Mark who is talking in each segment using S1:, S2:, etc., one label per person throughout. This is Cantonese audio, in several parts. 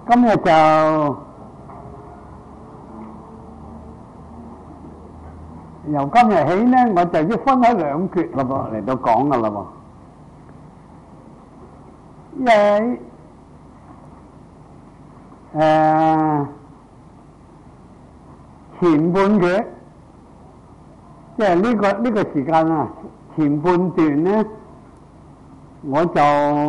S1: 今日就由今日起呢，我就要分開兩節嘞噃嚟到講噶啦噃。因為前半節，即係呢個時間啊，前半段呢，我就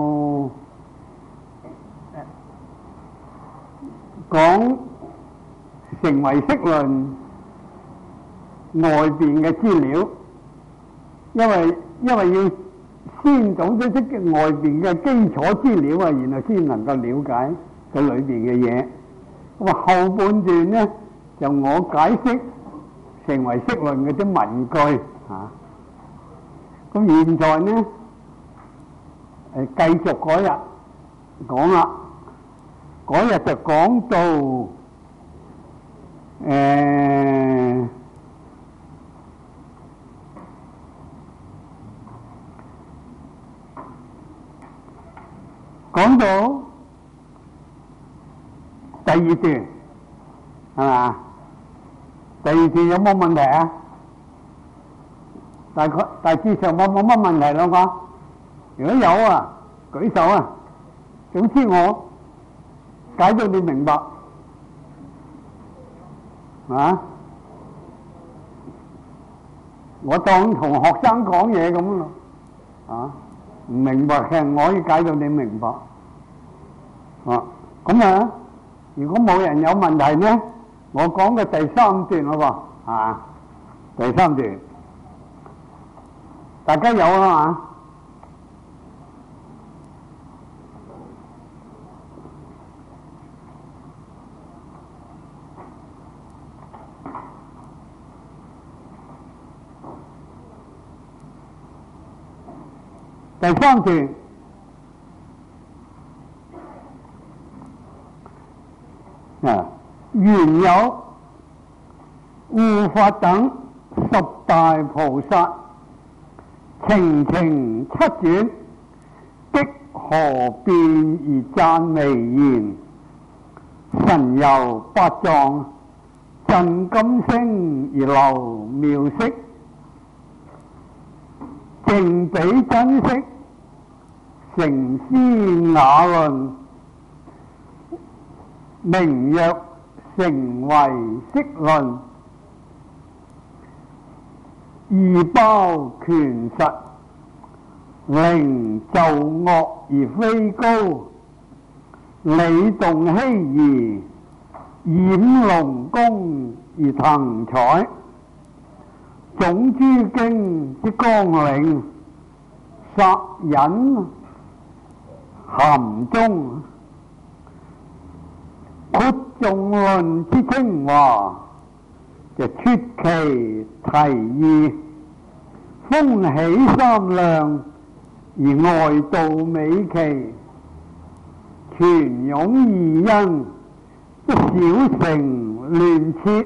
S1: 講成唯識論外邊嘅資料，因為要先總咗啲外邊嘅基礎資料啊，然後先能夠了解佢裏邊嘅嘢。咁啊後半段呢，就我解釋成唯識論嘅啲文句啊。咁現在呢，繼續嗰日講啦。嗰日就講到講到第二段係嘛？第二段有冇問題啊？大致上冇乜問題咯啩？如果有啊，舉手啊！總之我解到你明白啊！我當同學生講嘢咁咯啊！唔明白嘅我可以解到你明白啊！咁啊，如果冇人有問題呢，我講嘅第三段咯噃啊！第三段大家有啊嘛？第三段啊，原有護法等十大菩薩，澄澄七轉，的何變而讚微言？神遊八藏，震金聲而流妙色，淨比珍惜，成師雅論，名曰成唯識論，義包權實，靈就惡而非高，理動希夷，掩龍宮而騰彩，總諸經之綱領，索引含中，括眾論之精華，就出其題意，風起三量而外道美奇，泉湧二因，不小乘亂設，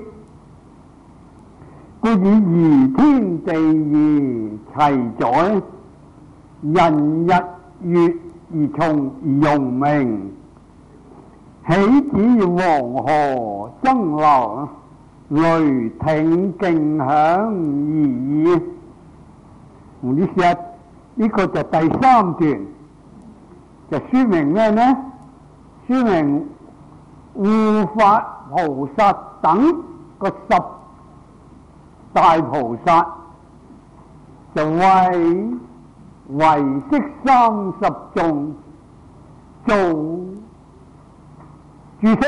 S1: 故以夷天地義齊載，人日月而從而用名，豈止黃河爭流，雷霆勁響而已。呢個就第三段，就說明咩呢？說明護法菩薩等個十大菩薩就為唯識30頌做注釋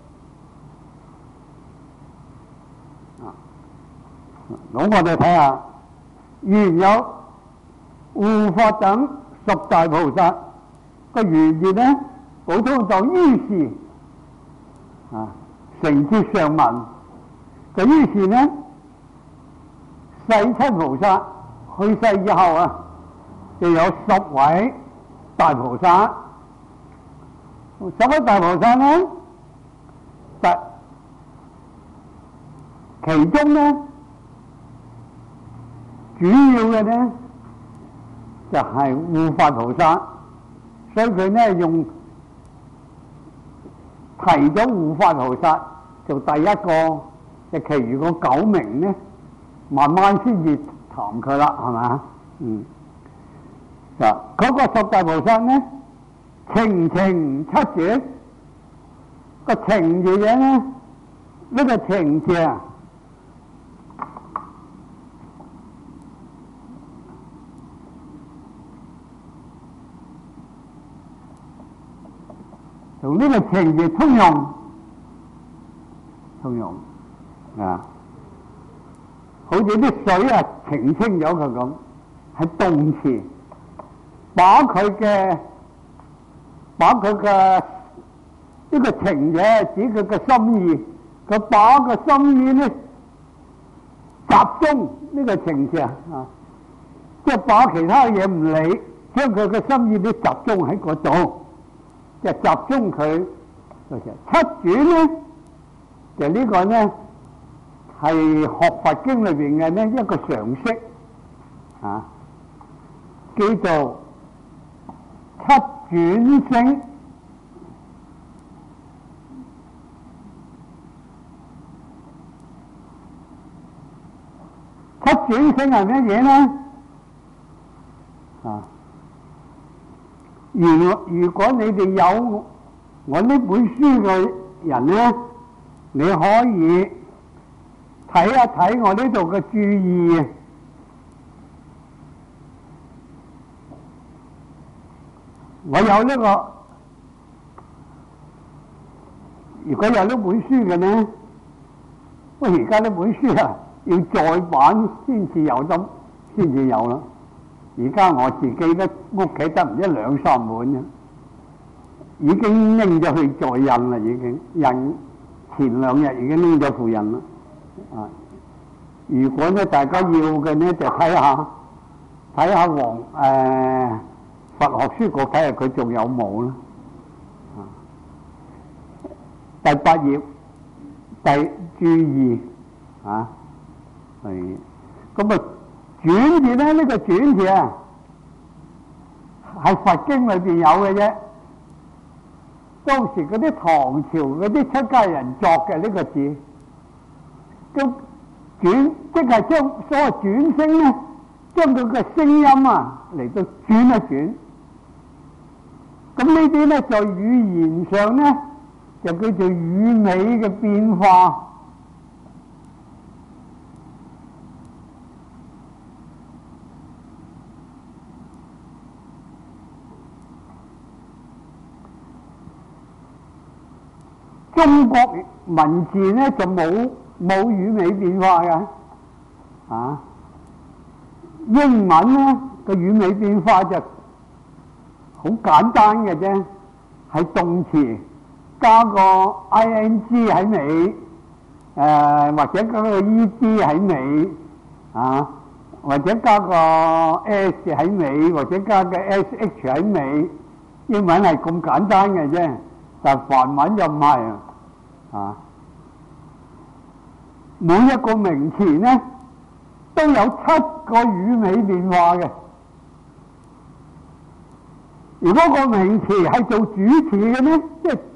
S1: 咁我哋睇下原有護法等十大菩薩個原意呢，普通就於是承接上文，就於是呢，世親菩薩去世以後啊，就有10位大菩薩。10位大菩薩呢，其中呢，主要嘅呢就係護法菩薩，所以佢呢用提咗護法菩薩做第一個，就其餘個9名咧，慢慢先至談佢啦，係咪？嗱，嗰個十大菩薩咧，情情七轉，個情字嘢咧，呢個情字啊，同呢個情字通用啊，好似啲水啊澄清咗佢咁，係動詞，把佢嘅呢個情嘅指佢嘅心意，佢把個心意咧集中呢個情字啊，即係把其他嘢唔理，將佢嘅心意都集中喺嗰度，即係集中佢。七轉咧，就呢個咧係學佛經裏邊嘅呢一個常識啊，叫做七轉星。七轉星係咩嘢咧？啊，如果你哋有我呢本書嘅人咧，你可以睇一睇我呢度嘅注意。我有呢個，如果有呢本書嘅咧，不過而家呢本書啊要再版先至有啦。而家我自己咧屋企得唔知2-3本啫，已經拎咗去再印啦，已經印前2日已經拎咗副印啦。啊，如果咧大家要嘅咧，就睇下佛學書局睇下佢仲有冇啦。第8頁第注意啊，係咁啊，轉字咧，呢個轉字啊係佛經裏邊有嘅啫。當時嗰啲唐朝嗰啲出家人作嘅呢個字，都轉，即係將所謂轉聲咧，將佢嘅聲音啊嚟到轉一轉。咁呢啲咧在語言上咧就叫做語尾嘅變化。中國文字咧就冇語尾變化嘅，啊，英文咧個語尾變化就好簡單嘅啫，係動詞加個 ing 喺尾，或者加個 ed 喺尾，啊，或者加個 s 喺尾，或者加個 sh 喺尾。英文係咁簡單嘅啫，但係梵文就唔係啊。每一個名詞咧都有7個語尾變化嘅。如果個名詞係做主詞嘅咧，即係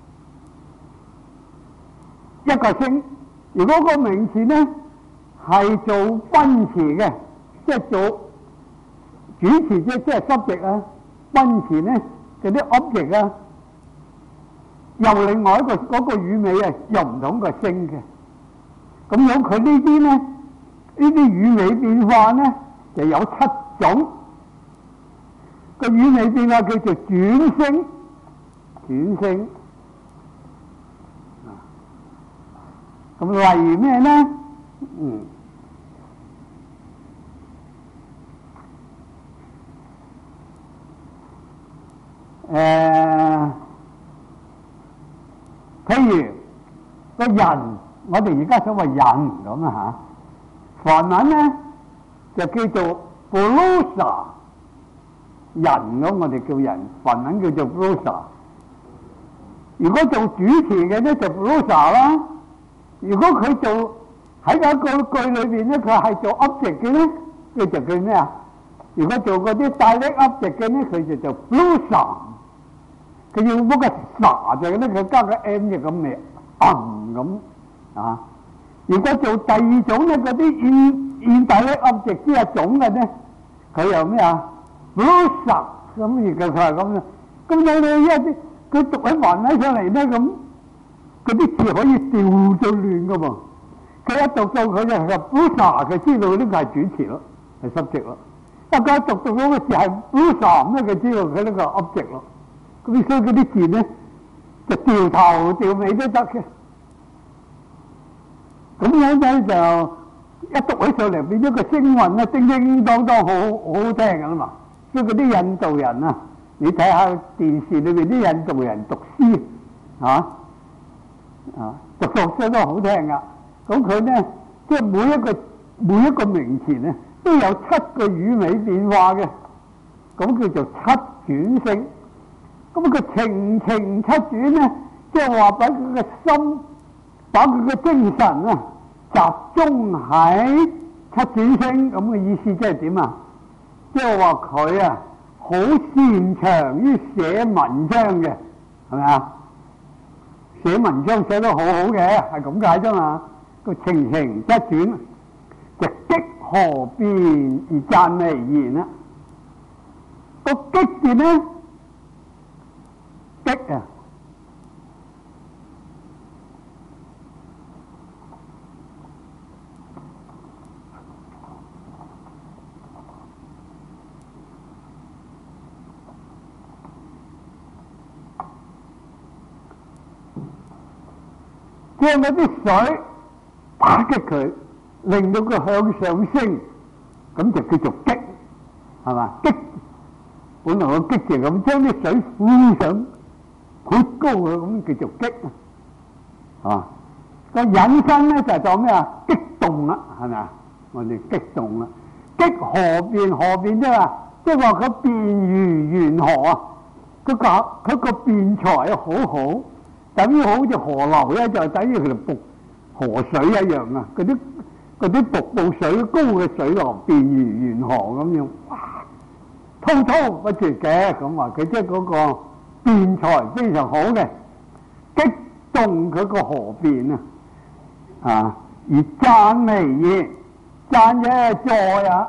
S1: 一個聲；如果個名詞咧係做賓詞嘅，即係做主詞即係subject啊，賓詞咧就啲 object 啊，又另外一個嗰個語尾啊，又唔同個聲嘅。咁樣佢呢啲咧，呢啲語尾變化咧就有7種。個語尾變化叫做轉聲，轉聲。咁例如咩咧？譬如個人，我哋而家所謂人咁啊嚇，梵文咧就叫做 Purusa。人咁我哋叫人，梵文叫做 Purusa。如果做主詞嘅咧就 Purusa 啦。如果佢做喺嗰個句裏邊咧，佢係做 object 嘅咧，佢就叫咩啊？如果做嗰啲 direct object 嘅咧，佢就做 Purusa。 佢要嗰個沙就咧，佢加個 M 就咁嚟咁啊。如果做第二種咧，嗰啲現代咧噏直之一種嘅咧，佢又咩啊？好實咁，而家佢係咁樣。咁你一啲佢讀喺橫喺上嚟咧，咁嗰啲字可以調到亂噶噃。佢一讀到佢就係好實，佢知道呢個係主詞咯，係濕直咯。一佢讀到嗰個字係好實咧，佢知道佢呢個噏直咯。咁所以嗰啲字咧就調頭調尾都得嘅。咁樣咧就一讀起上嚟變咗個聲韻咧，叮叮當當，好好聽噶啦嘛。所以嗰啲印度人啊，你睇下電視裏邊啲印度人讀詩讀作聲都好聽噶。咁佢咧即係每一個名詞咧都有7個語尾變化嘅，咁叫做七轉聲。咁佢情情七轉咧，即係話把佢嘅心，把佢嘅精神啊集中喺七轉聲咁嘅意思，即係點啊？即係話佢啊好擅長於寫文章嘅，係咪啊？寫文章寫得好好嘅，係咁解啫嘛。個情情七轉就激河邊而讚美言啦。個激字咧，激啊，將嗰啲水打擊佢，令到佢向上升，咁就叫做激，係嘛？激本來個激字咁，將啲水呼上好高嘅，咁叫做激啊！個引申咧就係做咩啊？激動啦，係咪啊？我哋激動啦，激河邊，河邊啫嘛，即係話佢辯如懸河啊！佢個辯才好好，等於好似河流咧，就等於佢哋瀑河水一樣啊！嗰啲瀑布水高嘅水流，辯如懸河咁樣，哇！滔滔不絕嘅，咁話佢即係嗰個辯才非常好嘅，激動佢個河邊啊！而讚美言，讚嘅助啊，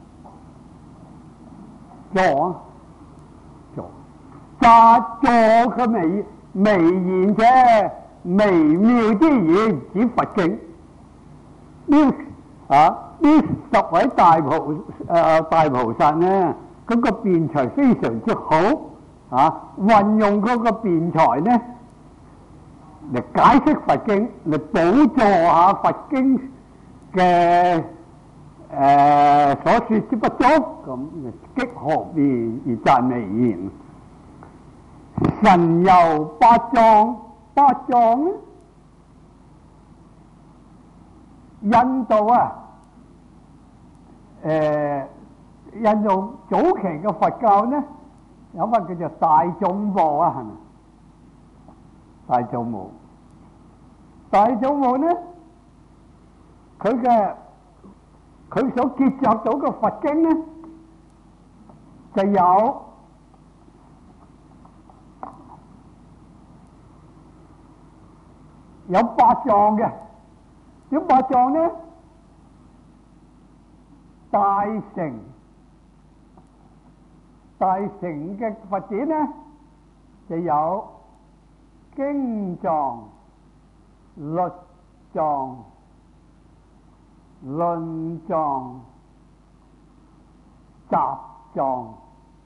S1: 贊助佢微言者微妙之言，指佛經。呢10位大菩薩呢，嗰個辯才非常之好運用嗰個辯才呢嚟解釋佛經，嚟補助下佛經嘅所說之不足，咁激河邊而讚美言。神遊八藏，八藏咧，印度印度早期嘅佛教呢，有乜叫做大眾部啊？係咪？大眾部，大眾部呢，佢所結集到嘅佛經呢，就有八藏嘅。點八藏呢？大乘嘅佛典呢，就有經藏、律藏、論藏、集藏。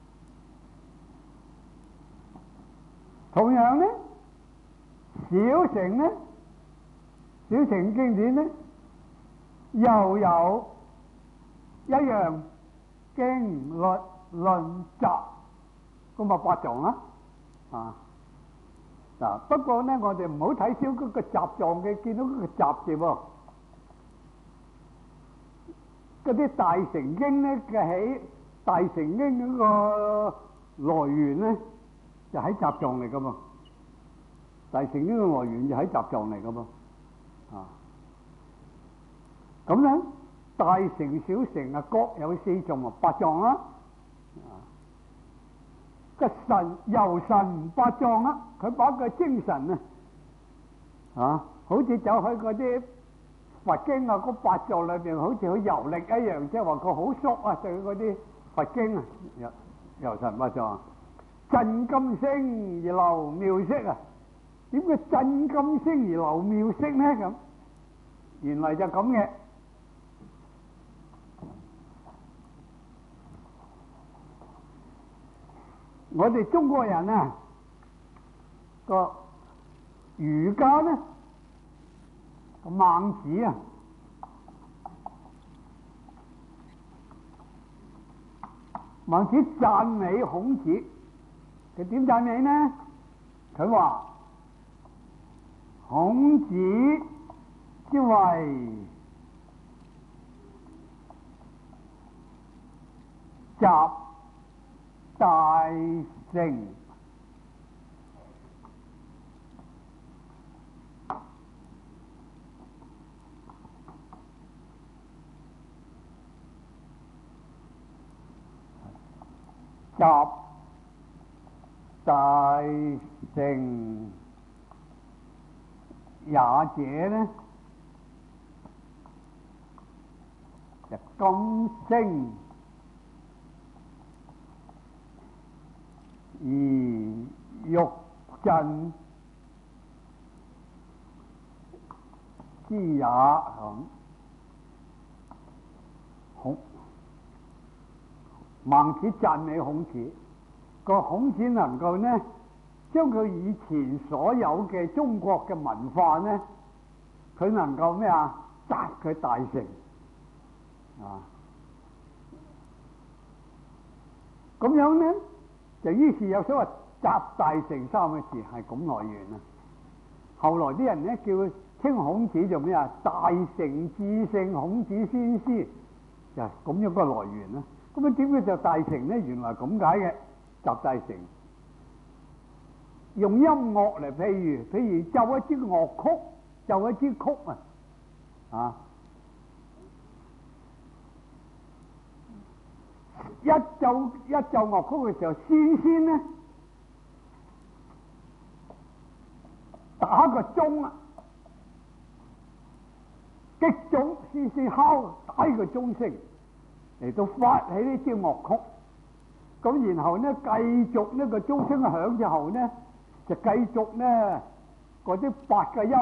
S1: 同樣呢，小乘呢，小乘經典呢，又有一樣經律論集，咁咪八藏啦。嗱，不過呢，我哋唔好睇少嗰個集藏嘅，見到嗰個集字喎。嗰啲大乘經呢嘅喺大乘經嗰個來源呢，就喺集藏嚟噶嘛。大乘經嘅來源就喺集藏嚟噶嘛。咁咧，大乘小乘各有4藏，八藏啦。 個神遊神八狀啊，佢把個精神好似走喺嗰啲佛經啊嗰八狀裏邊，好似好遊歷一樣，即係話佢好熟啊對嗰啲佛經啊，遊神八狀，震金聲而流妙色啊！點解震金聲而流妙色呢？咁原來就咁嘅。我哋中國人啊，個儒家呢，個孟子啊，孟子讚美孔子，佢點讚美呢？佢話孔子之為集大成，集大成也者呢，就金聲而玉振之也。孟子讚美孔子，個孔子能夠呢將佢以前所有嘅中國嘅文化呢，佢能夠咩啊？集佢大成啊！咁樣呢，就於是有所謂集大成三個字係咁來源啊。後來啲人呢叫佢稱孔子做咩啊？大成至聖孔子先師，就係咁樣個來源啦。咁啊點解就大成呢？原來咁解嘅，集大成。用音樂嚟譬如奏一支樂曲，奏一支曲啊，一奏樂曲嘅時候，先呢打個鐘啊，擊鐘，先敲打個鐘聲嚟到發起呢支樂曲。咁然後呢，繼續呢個鐘聲響之後呢，就繼續呢嗰啲八個音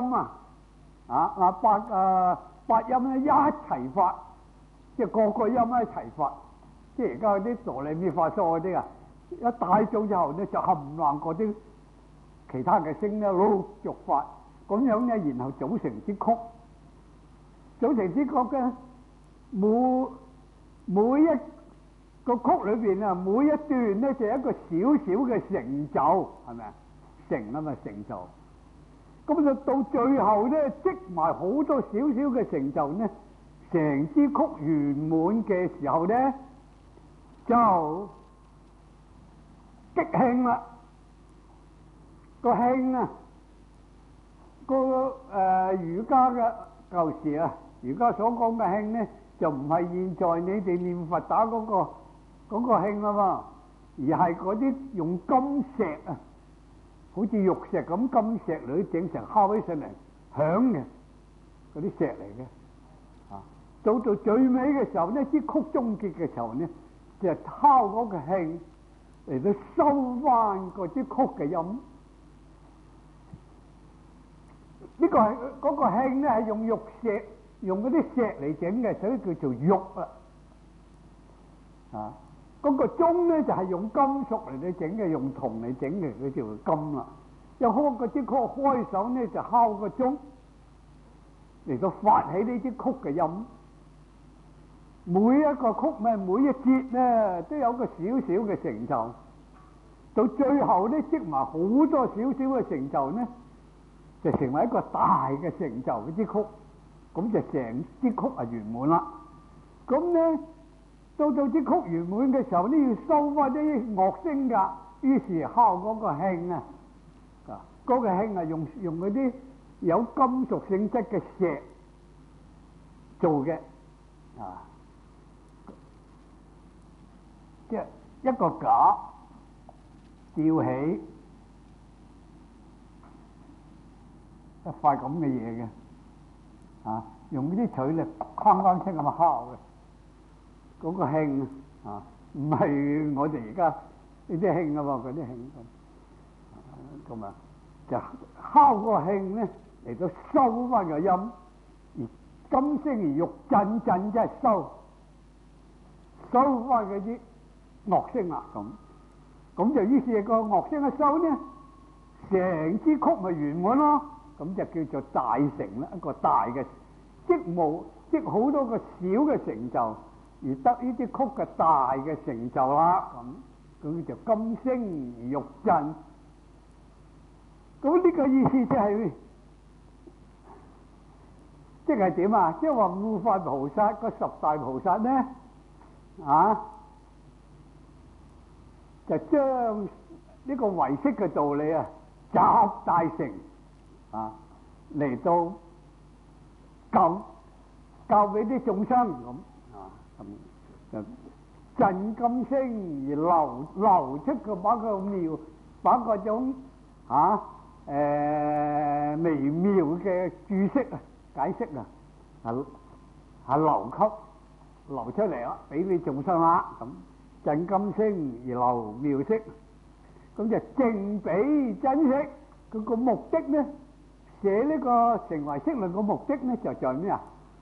S1: 八音咧一齊發，即係個個音一齊發。即係而家嗰啲哆唻咪發嗦嗰啲啊，一大咗之後呢，就冚唪唥嗰啲其他嘅聲咧陸續發，咁樣呢，然後組成支曲。組成支曲嘅每一個曲裏邊啊，每一段呢，就一個小小嘅成就，係咪啊？成啊嘛，成就。咁就到最後呢，積埋好多少少嘅成就呢，成支曲圓滿嘅時候呢，就擊磬啦。個磬啊，儒家嘅舊時啊，儒家所講嘅磬呢，就唔係現在你哋念佛打嗰個磬啊嘛，而係嗰啲用金石啊，好似玉石咁金石嚟整成敲起上嚟響嘅嗰啲石嚟嘅。到最尾嘅時候呢，支曲終結嘅時候呢，就敲嗰個磬嚟到收翻嗰支曲嘅音。呢個係嗰個磬呢，係用玉石，用嗰啲石嚟整嘅，所以叫做玉啊。嗰個鐘呢，就係用金屬嚟到整嘅，用銅嚟整嘅，佢叫金啦。又開嗰支曲開手呢，就敲個鐘嚟到發起呢支曲嘅音。每一個曲咪每一節呢，都有個少少嘅成就。到最後呢，積埋好多少少嘅成就呢，就成為一個大嘅成就嗰支曲。咁就成支曲啊圓滿啦。咁呢，到支曲圓滿嘅時候呢，要收翻啲樂聲㗎。於是敲嗰個磬啊，嗰個磬啊用嗰啲有金屬性質嘅石做嘅啊，即係一個架吊起一塊咁嘅嘢嘅，用啲錘嚟框框聲咁敲嘅，嗰個磬唔係我哋而家呢啲磬啊嘛，嗰啲磬咁啊，就敲個磬咧嚟到收翻個音，而金聲而玉震，震即係收翻嗰啲樂聲啦，咁就於是個樂聲一收呢，成支曲咪圓滿咯，咁就叫做大成啦，一個大嘅即好多個小嘅成就，而得呢啲曲嘅大嘅成就啦，咁就金聲而玉震。咁呢個意思即係點啊？即係話護法菩薩個十大菩薩呢，就將呢個唯識嘅道理集大成嚟到教俾啲眾生咁就震金聲而流出個把嗰種微妙嘅注釋解釋流出嚟啦，俾你眾生啦，咁震金聲而流妙色，咁就正比真釋。佢個目的呢，寫呢個成唯識論個目的呢，就在咩啊？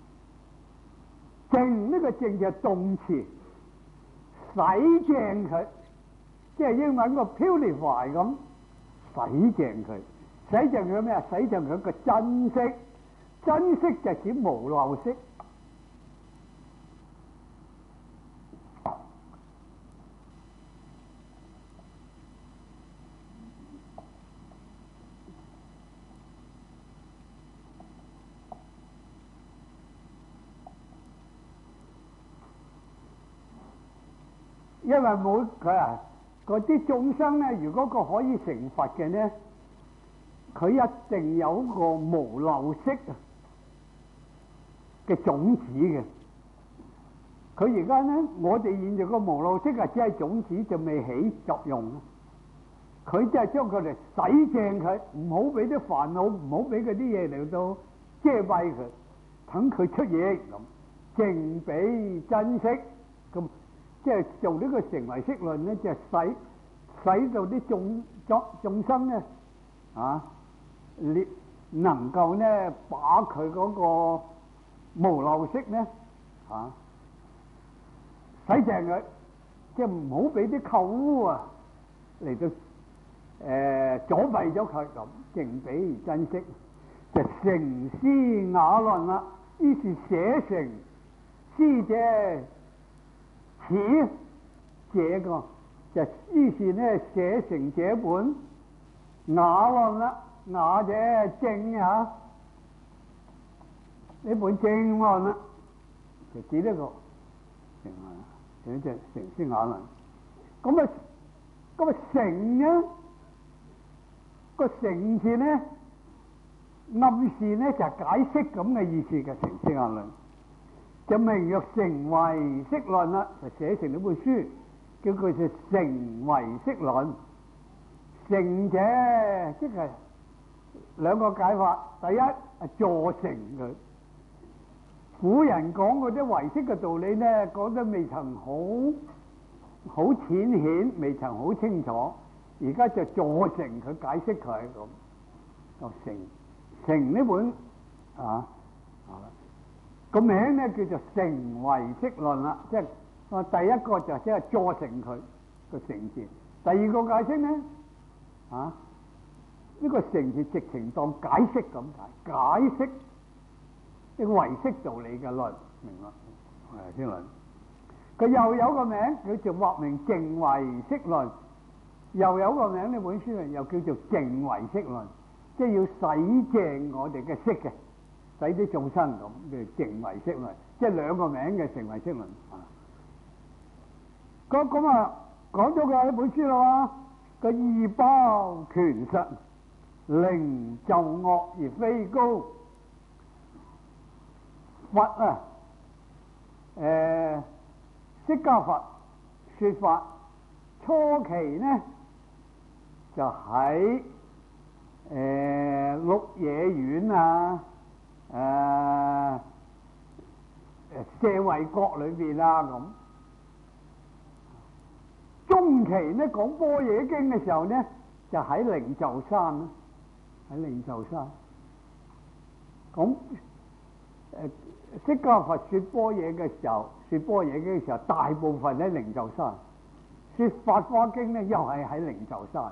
S1: 正呢個正就係動詞，洗淨佢，即係英文個 purify 咁，洗淨佢。洗淨佢咩啊？洗淨佢個真色，真色就指無漏色。因為冇佢嗰啲眾生咧，如果佢可以成佛嘅呢，佢一定有一個無漏色嘅種子嘅。佢而家呢，我哋現在個無漏色只係種子，就未起作用。佢即係將佢哋洗淨佢，唔好俾啲煩惱，唔好俾嗰啲嘢嚟到遮蔽佢，等佢出嘢咁，淨比真色咁。即係做呢個成唯識論咧，就係使到啲眾生咧你能夠咧把佢嗰個無漏色咧洗淨佢，即係唔好俾啲垢污嚟到阻蔽咗佢咁，淨比真色就成師雅論啦。於是寫成師者。此這個就於是呢寫成這本雅論啦，雅者正呢本正論啦，就指呢個正論，寫隻成師雅論。咁啊成呢個成字呢暗示呢就係解釋咁嘅意思嘅成師雅論。就名曰成唯識論啦，就寫成呢本書，叫佢做成唯識論。成者即係兩個解法，第一係助成佢。古人講嗰啲唯識嘅道理呢，講得未曾好淺顯，未曾好清楚，而家就助成佢解釋佢咁。就成呢本個名咧叫做成唯識論啦，即係第一個就即係助成佢個成字，第二個解釋咧呢個成字直情當解釋咁解，解釋呢個唯識道理嘅論，明啦？先論，佢又有個名叫做畫名淨唯識論，又有個名呢本書又叫做淨唯識論，即係要洗淨我哋嘅識嘅。使啲眾生咁嘅淨唯識論，即係兩個名嘅成唯識論。咁講咗佢呢本書啦，個義包權實，靈就惡而非高。佛釋迦佛說法初期呢， 就喺鹿野苑啊、舍衛國裏邊啊咁。中期呢講般若經嘅時候呢，就喺靈鷲山啦，喺靈鷲山。咁釋迦佛說般若嘅時候，說般若經嘅時候，大部分喺靈鷲山。說法華經呢，又係喺靈鷲山。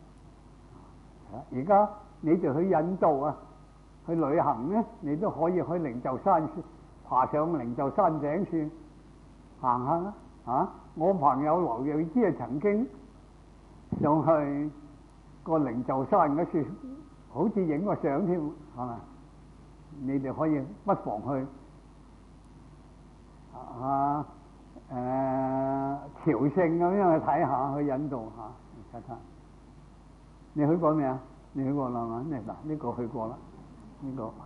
S1: 而家你哋去印度啊，去旅行呢，你都可以去靈鷲山，爬上靈鷲山頂算行下啦。我朋友劉瑞芝啊，曾經上去個靈鷲山嗰處，好似影個相添，係咪？你哋可以不妨去朝聖咁樣去睇下，去印度睇睇。你去過未啊？你去過啦嘛？嗱，呢個去過啦，呢個。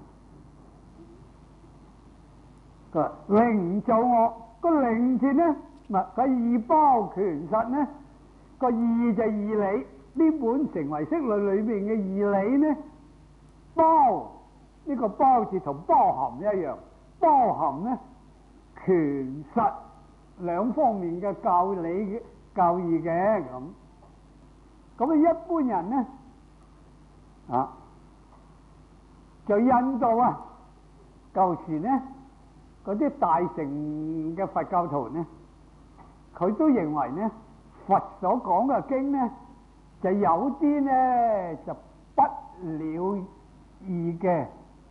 S1: 佢話靈鷲樂個靈字呢，嗱個義包權實呢，個義就義理。呢本成唯識論裏邊嘅義理呢，包呢個包字同包含一樣，包含呢權實兩方面嘅教理嘅教義嘅咁。咁啊，一般人呢就印度啊，舊時呢嗰啲大乘嘅佛教徒呢，佢都認為呢佛所講嘅經呢，就有啲呢就不了義嘅，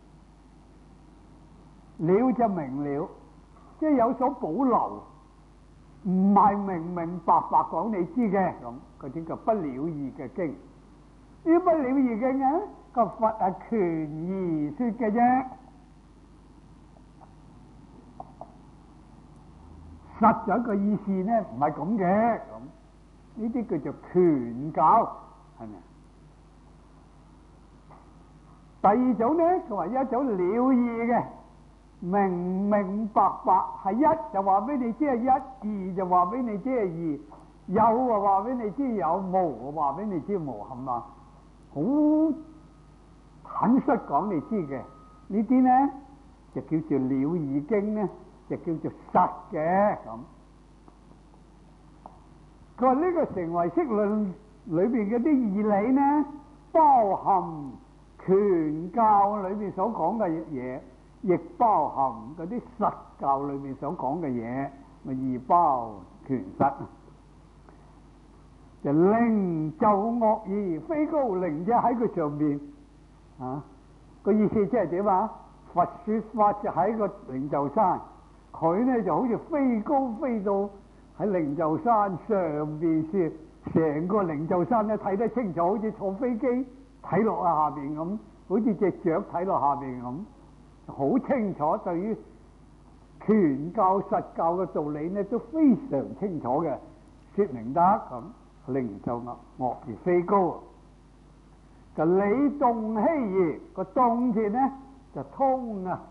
S1: 了就明了，即係有所保留，唔係明明白白講你知嘅咁，嗰啲叫不了義嘅經。呢啲不了義嘅經個佛係權而說嘅啫，實在個意思呢唔係咁嘅咁。呢啲叫做權教，係咪？第二種呢，佢話一種了義嘅，明明白白係一就話俾你知係一，二就話俾你知係二，有就話俾你知有，無就話俾你知無，係嘛？好坦率講你知嘅，呢啲呢就叫做了義經呢，就叫做實嘅咁。佢話呢個成唯識論裏邊嗰啲義理呢，包含權教裏邊所講嘅嘢，亦包含嗰啲實教裏邊所講嘅嘢，咪義包權實。就靈鷲樂義，非高靈者喺佢上邊個意思即係點啊？佛說法就喺個靈鷲山，佢呢就好似飛高飛到喺靈鷲山上邊說，成個靈鷲山咧睇得清楚，好似坐飛機睇落下邊咁，好似隻雀睇落下邊咁，好清楚。對於權教實教嘅道理呢，都非常清楚嘅，說明得咁。靈鷲樂而非高，就理動希義，個動字呢就通啊，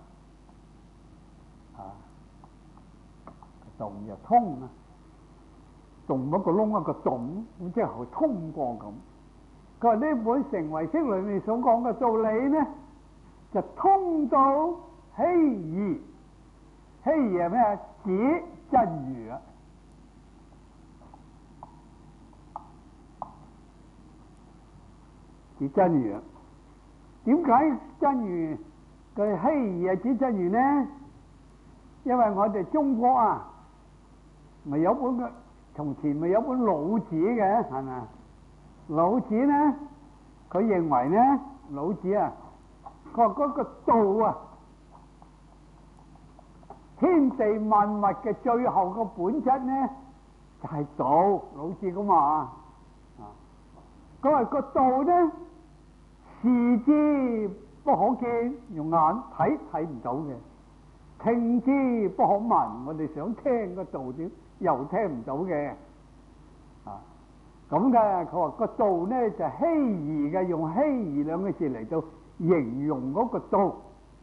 S1: 動就通啊。洞一個窿一個洞，咁即係通過咁。佢話呢本成唯識裏面所講嘅道理呢，就通到希義。希義係咩啊？指真如啊！指真如啊！點解真如嘅希義係指真如呢？因為我哋中國啊，咪有本嘅。從前咪有本老子嘅，係咪？老子呢，佢認為呢，老子啊，佢話嗰個道啊，天地萬物嘅最後個本質呢，就係道。老子咁話佢話個道呢，視之不可見，用眼睇唔到嘅；聽之不可聞，我哋想聽個道點？又聽唔到嘅，咁嘅。佢話個道呢就希義嘅，用希義兩個字嚟到形容嗰個道。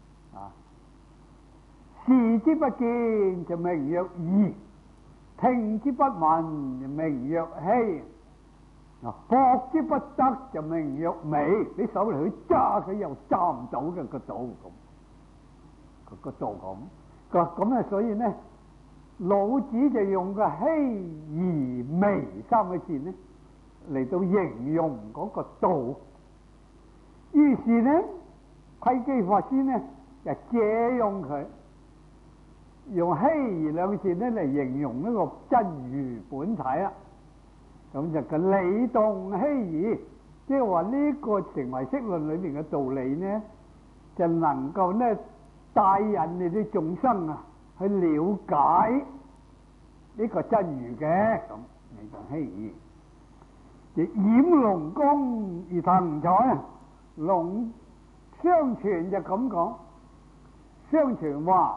S1: 視之不見就名曰義，聽之不聞就名曰希。 嗱，博之不得就名曰微，你手嚟去揸佢又揸唔到嘅個度咁，個度咁。佢話咁啊，所以咧，老子就用個希而微三個字咧嚟到形容嗰個度。於是咧，窺基法師咧就借用佢，用希而兩個字咧嚟形容呢個真如本體啦。咁就個理動希而，即係話呢個成唯識論裏面嘅道理呢，就能夠呢帶引你啲眾生啊去了解呢個真如嘅。咁理動希而，亦掩龍宮而騰彩。龍相傳就咁講，相傳話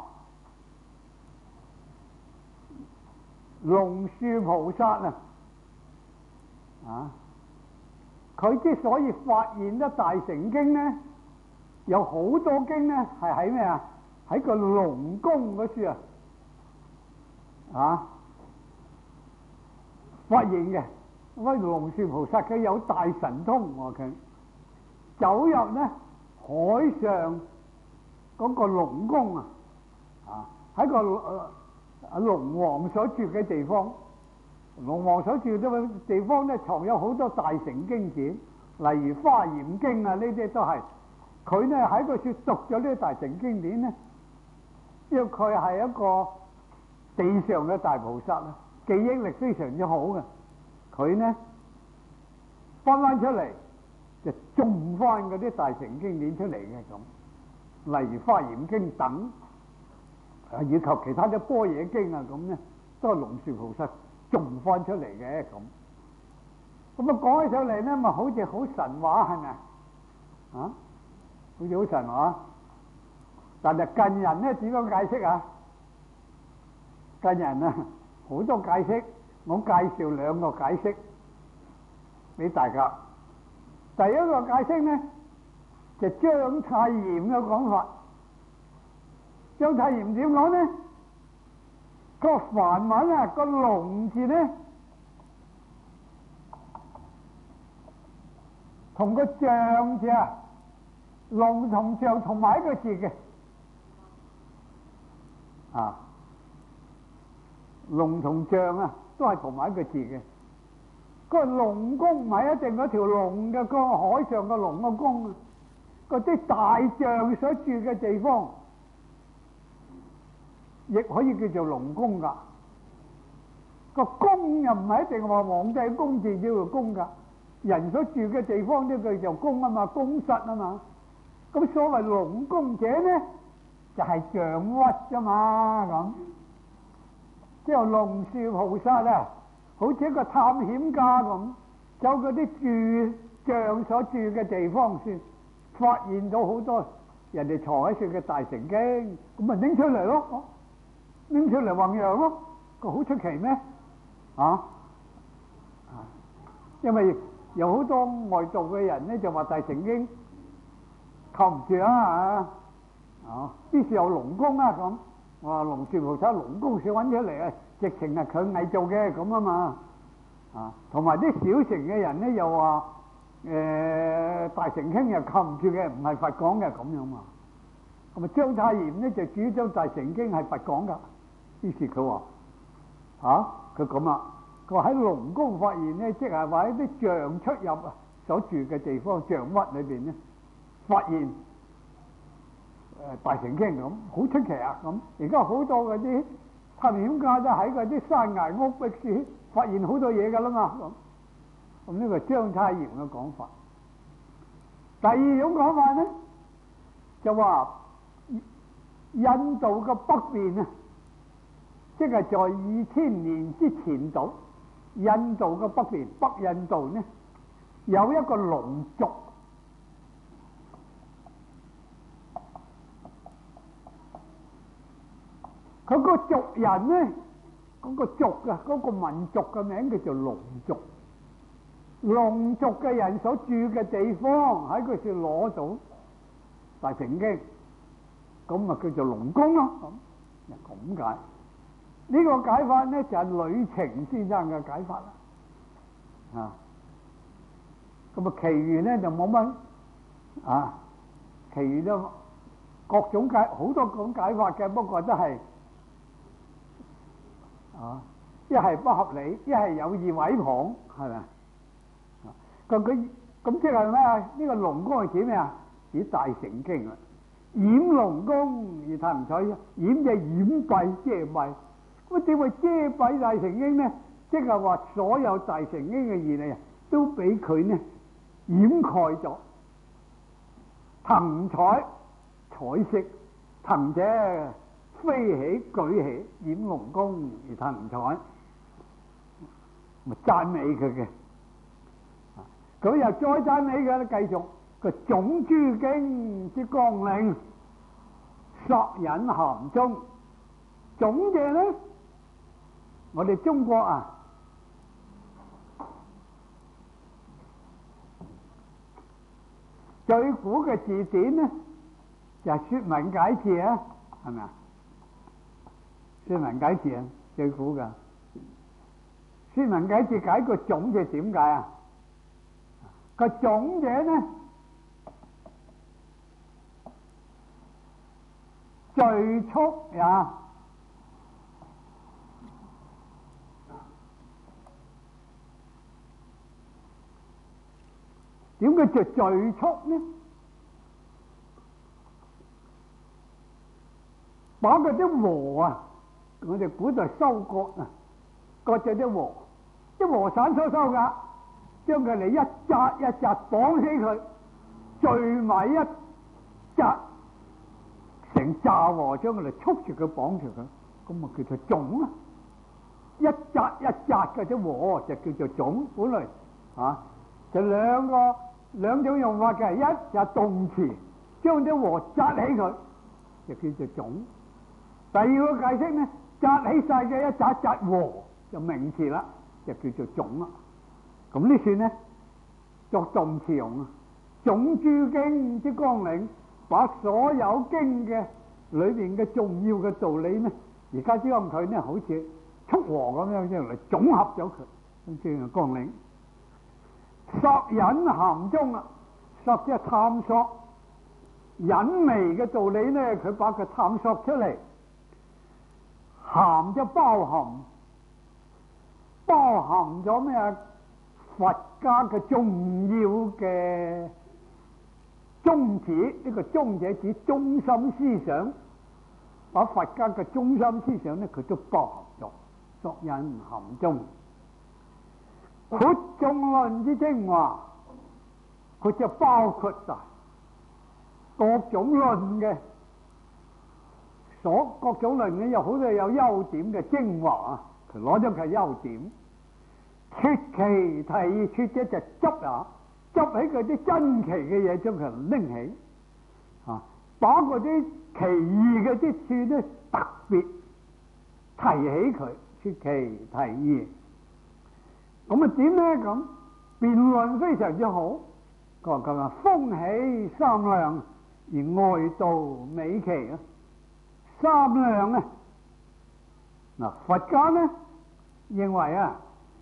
S1: 龍樹菩薩佢之所以發現得大乘經呢，有好多經呢係喺咩啊？喺個龍宮嗰處發現嘅。因龍樹菩薩佢有大神通，佢走入呢海上嗰個龍宮喺個龍王所住嘅地方。龍王所住嘅地方咧，藏有好多大乘經典，例如《華嚴經》啊，呢啲都係佢咧喺個處讀咗呢啲大乘經典咧，因為佢係一個地上嘅大菩薩啦，記憶力非常之好嘅。佢呢翻出嚟就種翻嗰啲大乘經典出嚟嘅咁，例如《華嚴經》等以及其他啲般若經啊咁咧，都係龍樹菩薩種翻出嚟嘅咁啊，講起上嚟咧，咪好似好神話係咪好似好神話。但係近人咧點樣解釋啊？近人好多解釋，我介紹兩個解釋俾大家。第一個解釋咧就章太炎嘅講法。章太炎點講咧？個梵文個龍字咧，同個象字龍同象同埋一個字嘅龍同象都係同埋一個字嘅。個龍宮唔係一定嗰條龍嘅，個海上嘅龍個宮嗰啲大象所住嘅地方，亦可以叫做龍宮噶。個宮又唔係一定話皇帝宮字叫做宮噶，人所住嘅地方呢佢就宮啊嘛，宮室啊嘛。咁所謂龍宮者呢，就係象屈啫嘛咁。即係龍樹菩薩好似一個探險家咁，走嗰啲住象所住嘅地方先，發現到好多人哋藏喺處嘅大乘經，咁咪拎出嚟咯，拎出嚟弘揚咯，個好出奇咩？因為有好多外道嘅人咧就話大乘經靠唔住於是有龍宮咁。我話龍樹菩薩龍宮先揾出嚟直情係佢偽造嘅咁啊嘛。同埋啲小乘嘅人咧又話大乘經又靠唔住嘅，唔係佛講嘅咁樣嘛。咁啊章太炎咧就主張大乘經係佛講噶，於是佢話佢咁啊，佢話喺龍宮發現咧，即係話喺啲象出入所住嘅地方象窟裏邊咧發現大乘經咁，好出奇咁。而家好多嗰啲探險家都喺嗰啲山崖屋壁處發現好多嘢噶啦嘛咁呢個章太炎嘅講法。第二種講法咧就話印度嘅北邊即係在2000年之前度，印度嘅北邊北印度呢有一個龍族。佢個族人呢，嗰個族嗰個民族嘅名叫做龍族。龍族嘅人所住嘅地方喺佢處攞到大乘經，咁啊叫做龍宮咯。咁解呢個解法呢就係呂澄先生嘅解法啦。 咁啊，其餘咧就冇乜啊，其餘都各種解好多種解法嘅，不過都係啊，一係不合理，一係有意毀謗，係咪啊？咁即係咩啊？呢個龍宮係指咩啊？指大乘經啊！掩龍宮而太唔取，掩就掩蔽遮蔽。咁點會遮蔽大乘經呢？即係話所有大乘經嘅義理啊，都俾佢呢掩蓋咗。騰彩彩色，騰者飛起舉起，掩龍宮而騰彩，咪讚美佢嘅。咁又再讚美佢，繼續個總諸經之綱領，索引涵中。總嘅咧，我哋中國啊，最古嘅字典咧就係《說文解字》啊，係咪啊？《說文解字》啊，最古噶《說文解字》解個總字點解啊？個總者咧，序速也。點解就序速呢？把嗰啲禾啊，我哋古代收割啊，割咗啲禾，啲禾散收噶，將佢哋一紮一紮綁起佢，聚埋一紮成紮禾，將佢哋束住佢，綁住佢，咁啊叫做種啊！一紮一紮嘅啲禾就叫做種。本來啊，就兩種用法嘅，一就係動詞，將啲禾紮起佢，就叫做種。第二個解釋呢，紮起晒嘅一紮紮禾就名詞啦，就叫做種啦。咁呢算呢作動詞用啊。總諸經之綱領，把所有經嘅裏邊嘅重要嘅道理呢，而家將佢呢好似束禾咁樣，即係嚟總合咗佢，咁即係綱領。索引涵中啊，索即係探索隱微嘅道理呢，佢把佢探索出嚟。涵就包含咗咩啊？佛家嘅重要嘅宗旨，呢個宗旨指中心思想，把佛家嘅中心思想呢，佢都包含咗。索引涵中，括眾論之精華，佢就包括晒各種論嘅。各種論嘅有好多有優點嘅精華啊，佢攞咗佢優點，撮其提，撮者就執啊，執起佢啲珍奇嘅嘢，將佢拎起啊，把嗰啲奇異嘅啲處咧特別提起佢，撮其提議。咁啊點咧？咁辯論非常之好，佢話風起三量而外道美其啊。三量咧，嗱佛家咧認為啊，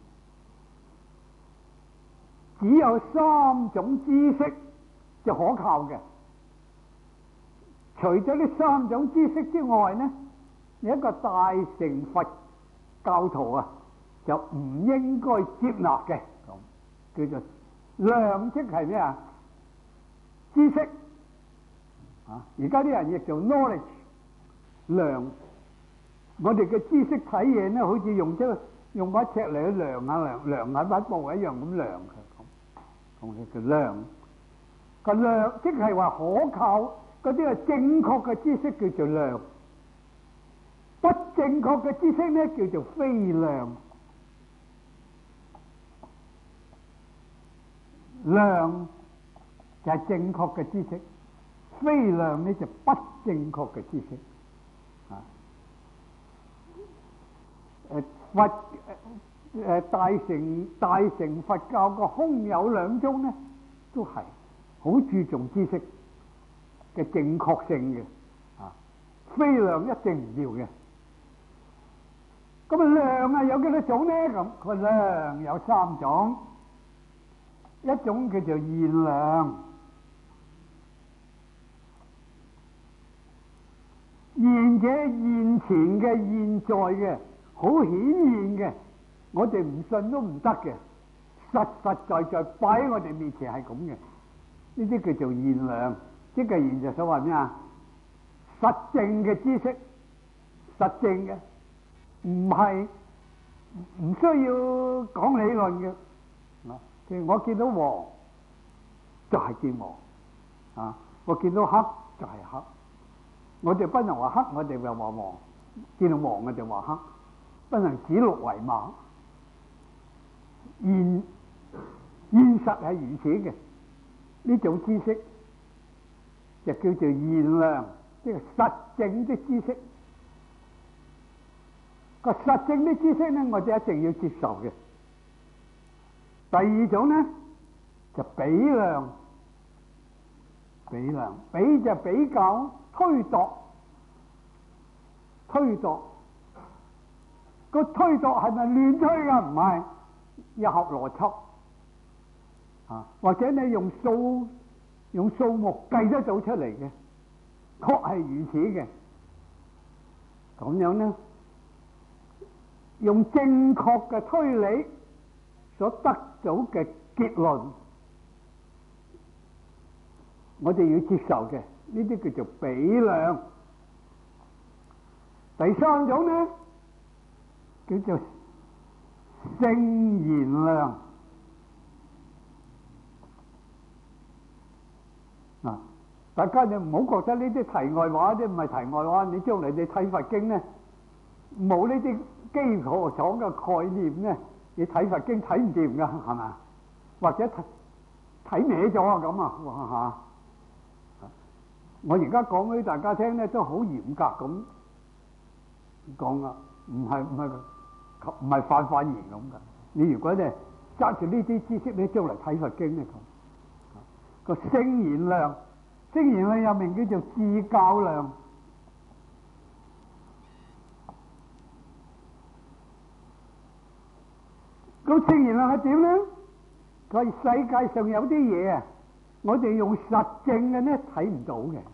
S1: 只有三種知識就可靠嘅。除咗呢三種知識之外呢，一個大乘佛教徒啊，就唔應該接納嘅。咁叫做量，即係咩啊？知識啊！而家啲人譯做 knowledge。量，我哋嘅知識睇嘢咧，好似用把尺嚟去量下把布一樣咁量佢，咁叫量。個量即係話可靠嗰啲係正確嘅知識叫做量，不正確嘅知識咧叫做非量。量就係正確嘅知識，非量呢就不正確嘅知識。大乘佛教個空有兩宗呢，都係好注重知識嘅正確性嘅，非量一定唔要嘅。咁啊量啊有幾多種呢？咁佢量有三種， 一種叫做現量，現者現前嘅、現在嘅、好顯現嘅，我哋唔信都唔得嘅，實實在在擺喺我哋面前係咁嘅，呢啲叫做現量，即係現在所謂咩啊？實證嘅知識，實證嘅，唔係唔需要講理論嘅。譬如我見到黃就係見黃啊，我見到黑就係黑。我哋不能話黑，我哋又話黃；見到黃我就話黑，不能指鹿為馬。現實係如此嘅，呢種知識就叫做現量，即係實證的知識。個實證的知識咧，我哋一定要接受嘅。第二種咧就比量，比就比較、推度。個推度係咪亂推㗎？唔係，一合邏輯啊，或者你用數目計得到出嚟嘅，確係如此嘅。咁樣咧，用正確嘅推理所得到嘅結論，我哋要接受嘅，呢啲叫做比量。第三種咧叫做聖言量。嗱，大家你唔好覺得呢啲題外話，啲唔係題外話。你將來你睇佛經咧，冇呢啲基礎廠嘅概念咧，你睇佛經睇唔掂噶，係咪？或者睇歪咗啊咁啊，哇嚇！我而家講俾大家聽咧，都好嚴格咁講啊，唔係泛泛言咁噶。你如果咧揸住呢啲知識，你將嚟睇佛經咧咁。個聖言量，聖言量又名叫做至教量。個聖言量係點咧？佢世界上有啲嘢啊，我哋用實證嘅咧睇唔到嘅，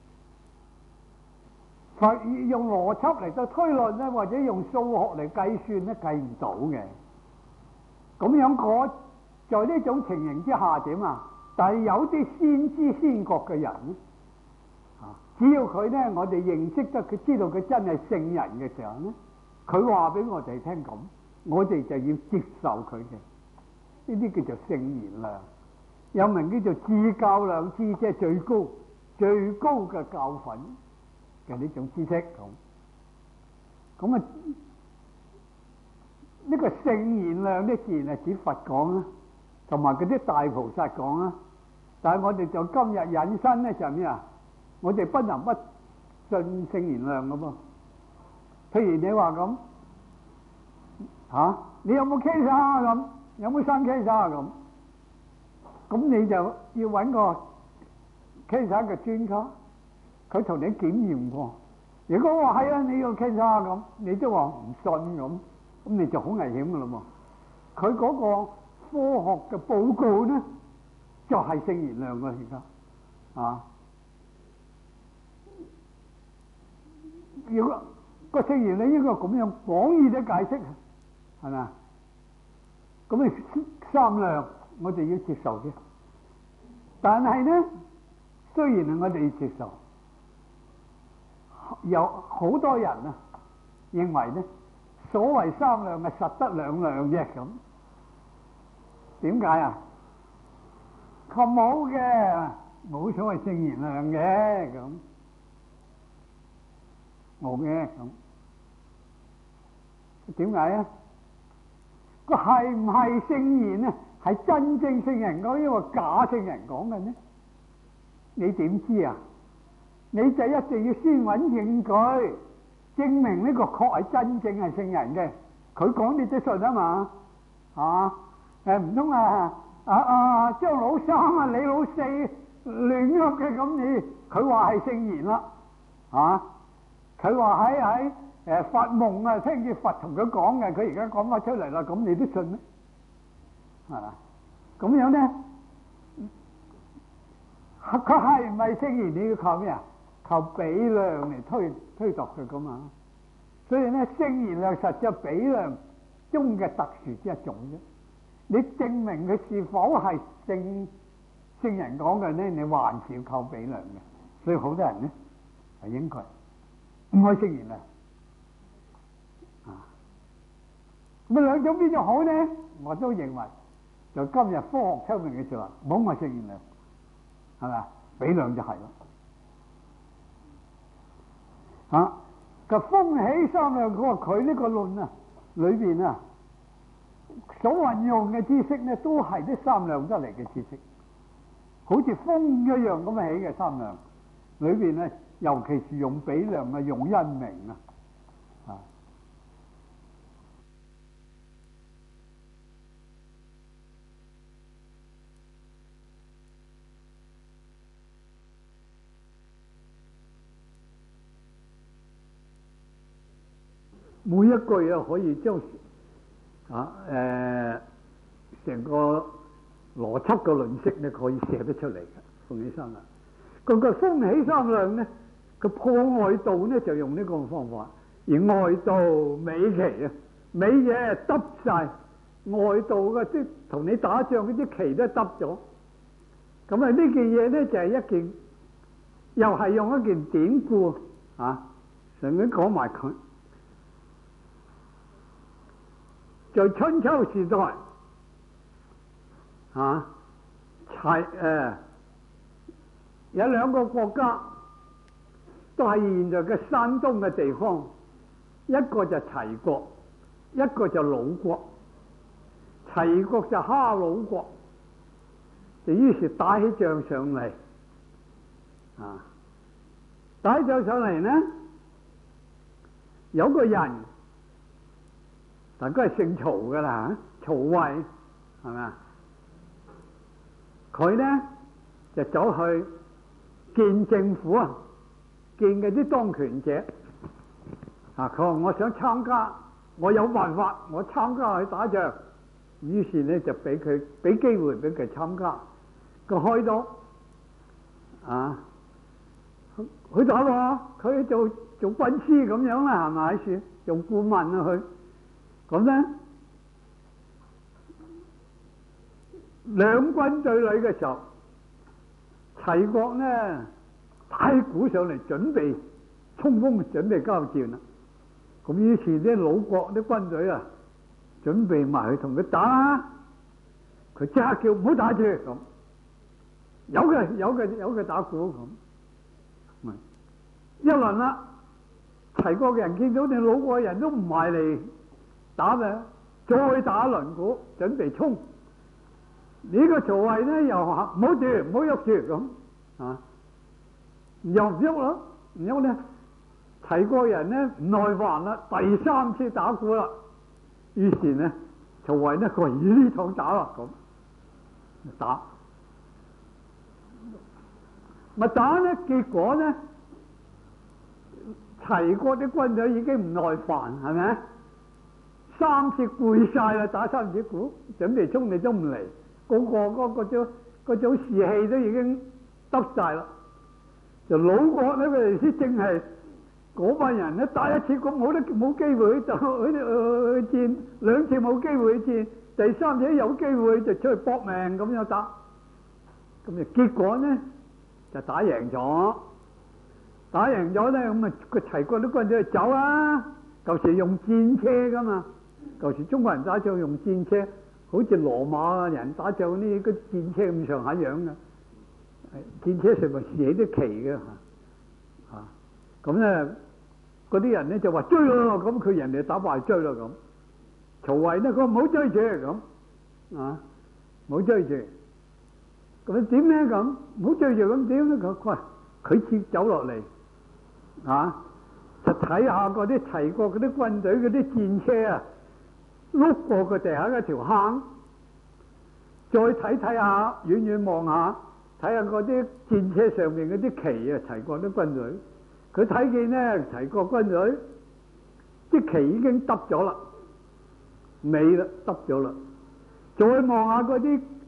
S1: 用邏輯嚟到推論咧，或者用數學嚟計算咧，計唔到嘅。咁樣在呢種情形之下點啊？但係有啲先知先覺嘅人咧，只要佢咧，我哋認識得佢，知道佢真係聖人嘅時候咧，佢話俾我哋聽咁，我哋就要接受佢嘅。呢啲叫做聖言量，有名叫做至教量，至即係最高嘅教訓嘅呢種知識咁。咁啊，呢個聖言量咧，自然係指佛講啦，同埋嗰啲大菩薩講啦。但係我哋就今日引申咧就係咩啊？我哋不能不信聖言量嘅噃。譬如你話咁你有冇 case 啊？咁有冇新 case 啊？咁你就要揾個 case 嘅專家，佢同你檢驗過。如果話係啊，你有 case 啊咁，你都話唔信咁你就好危險嘅咯喎。佢嗰個科學嘅報告咧，就係聖言量嘅而家如果個聖言量應該咁樣廣義嘅解釋，係咪啊？咁三量我哋要接受嘅，但係咧，雖然係我哋要接受，有好多人啊認為咧，所謂三量係實得兩量啫咁。點解啊？佢冇嘅，冇所謂聖言量嘅咁，冇嘅咁。點解啊？佢係唔係聖言咧？係真正聖人講，因為假聖人講嘅呢？你點知啊？你就一定要先揾證據，證明呢個確係真正係聖人嘅。佢講你都信啊嘛？唔通張老三啊、李老四亂噏嘅咁你？佢話係聖言啦，佢話喺發夢啊，聽見佛同佢講嘅，佢而家講翻出嚟啦，咁你都信咩？係嘛？ 咁樣咧，佢係唔係聖言？你要靠咩啊？靠比量嚟推度佢噶嘛。所以咧，聖言量實在比量中嘅特殊之一種啫。你證明佢是否係聖人講嘅咧，你還是要靠比量嘅。所以好多人咧係應該唔愛聖言量啊。咁兩種邊種好咧？我都認為就今日科學聰明嘅時候，唔好愛聖言量，係咪？比量就係咯。啊，個風起三量，佢話佢呢個論啊裏邊啊所運用嘅知識咧，都係啲三量得嚟嘅知識，好似風一樣咁起嘅三量裏邊咧，尤其是用比量啊，用因明啊。每一句啊，可以將成個邏輯嘅論式咧，可以寫得出嚟嘅。風起三量，個風起三量咧，個破外道咧就用呢個方法，而外道美旗啊，美嘢耷晒，外道嘅啲同你打仗嗰啲旗都耷咗。咁啊，呢件嘢咧就係一件，又係用一件典故啊，順便講埋佢。在春秋時代，有兩個國家，都係現在嘅山東嘅地方，一個就齊國，一個就魯國。齊國就蝦魯國，就於是打起仗上嚟，打起仗上嚟呢，有個人。大家係姓曹噶啦，曹魏係咪啊？佢咧就走去見政府啊，見嗰啲當權者啊。佢話我想參加，我有辦法，我參加去打仗。於是咧就俾機會俾佢參加。佢開到佢打喎，佢做軍師咁樣啦，係咪先？做顧問啊佢。咁咧，兩軍對壘嘅時候，齊國咧打起鼓上嚟，準備衝鋒，準備交戰啦。咁於是啲魯國啲軍隊啊，準備埋去同佢打，佢即刻叫唔好打住咁，有嘅打鼓咁。一輪啦，齊國嘅人見到啲魯國人都唔埋嚟打嘅，再打輪鼓，準備衝。呢個曹魏咧又話唔好住，唔好喐住咁，又唔喐咯，唔喐咧，齊國人咧唔耐煩啦，第三次打鼓啦。於是咧，曹魏咧佢話呢場打啦咁，打，咪打咧，結果咧，齊國啲軍隊已經唔耐煩，係咪？三次攰晒啦，打三次鼓，準備衝你都唔嚟，嗰種士氣都已經得晒啦。就魯國咧，佢哋先正係嗰班人咧打一次鼓冇機會就去戰，兩次冇機會去戰，第三次有機會就出去搏命咁樣打。咁就結果咧就打贏咗，咧咁啊個齊國啲軍隊就走啊！舊時用戰車噶嘛。舊時中國人打仗用戰車，好似羅馬人打仗呢個戰車咁上下樣嘅，戰車上面寫啲旗嘅咁咧嗰啲人咧就話追咯，咁佢人哋打敗追咯咁。曹魏咧佢話唔好追住咁，唔好追住。咁點咧咁？唔好追住咁點咧？佢切走落嚟就睇下嗰啲齊國嗰啲軍隊嗰啲戰車啊，碌過個地下一條坑，再睇下，遠遠望下，睇下嗰啲戰車上面嗰啲旗啊，齊國啲軍隊，佢睇見咧齊國軍隊啲旗已經耷咗啦，尾啦，耷咗啦，再望下嗰啲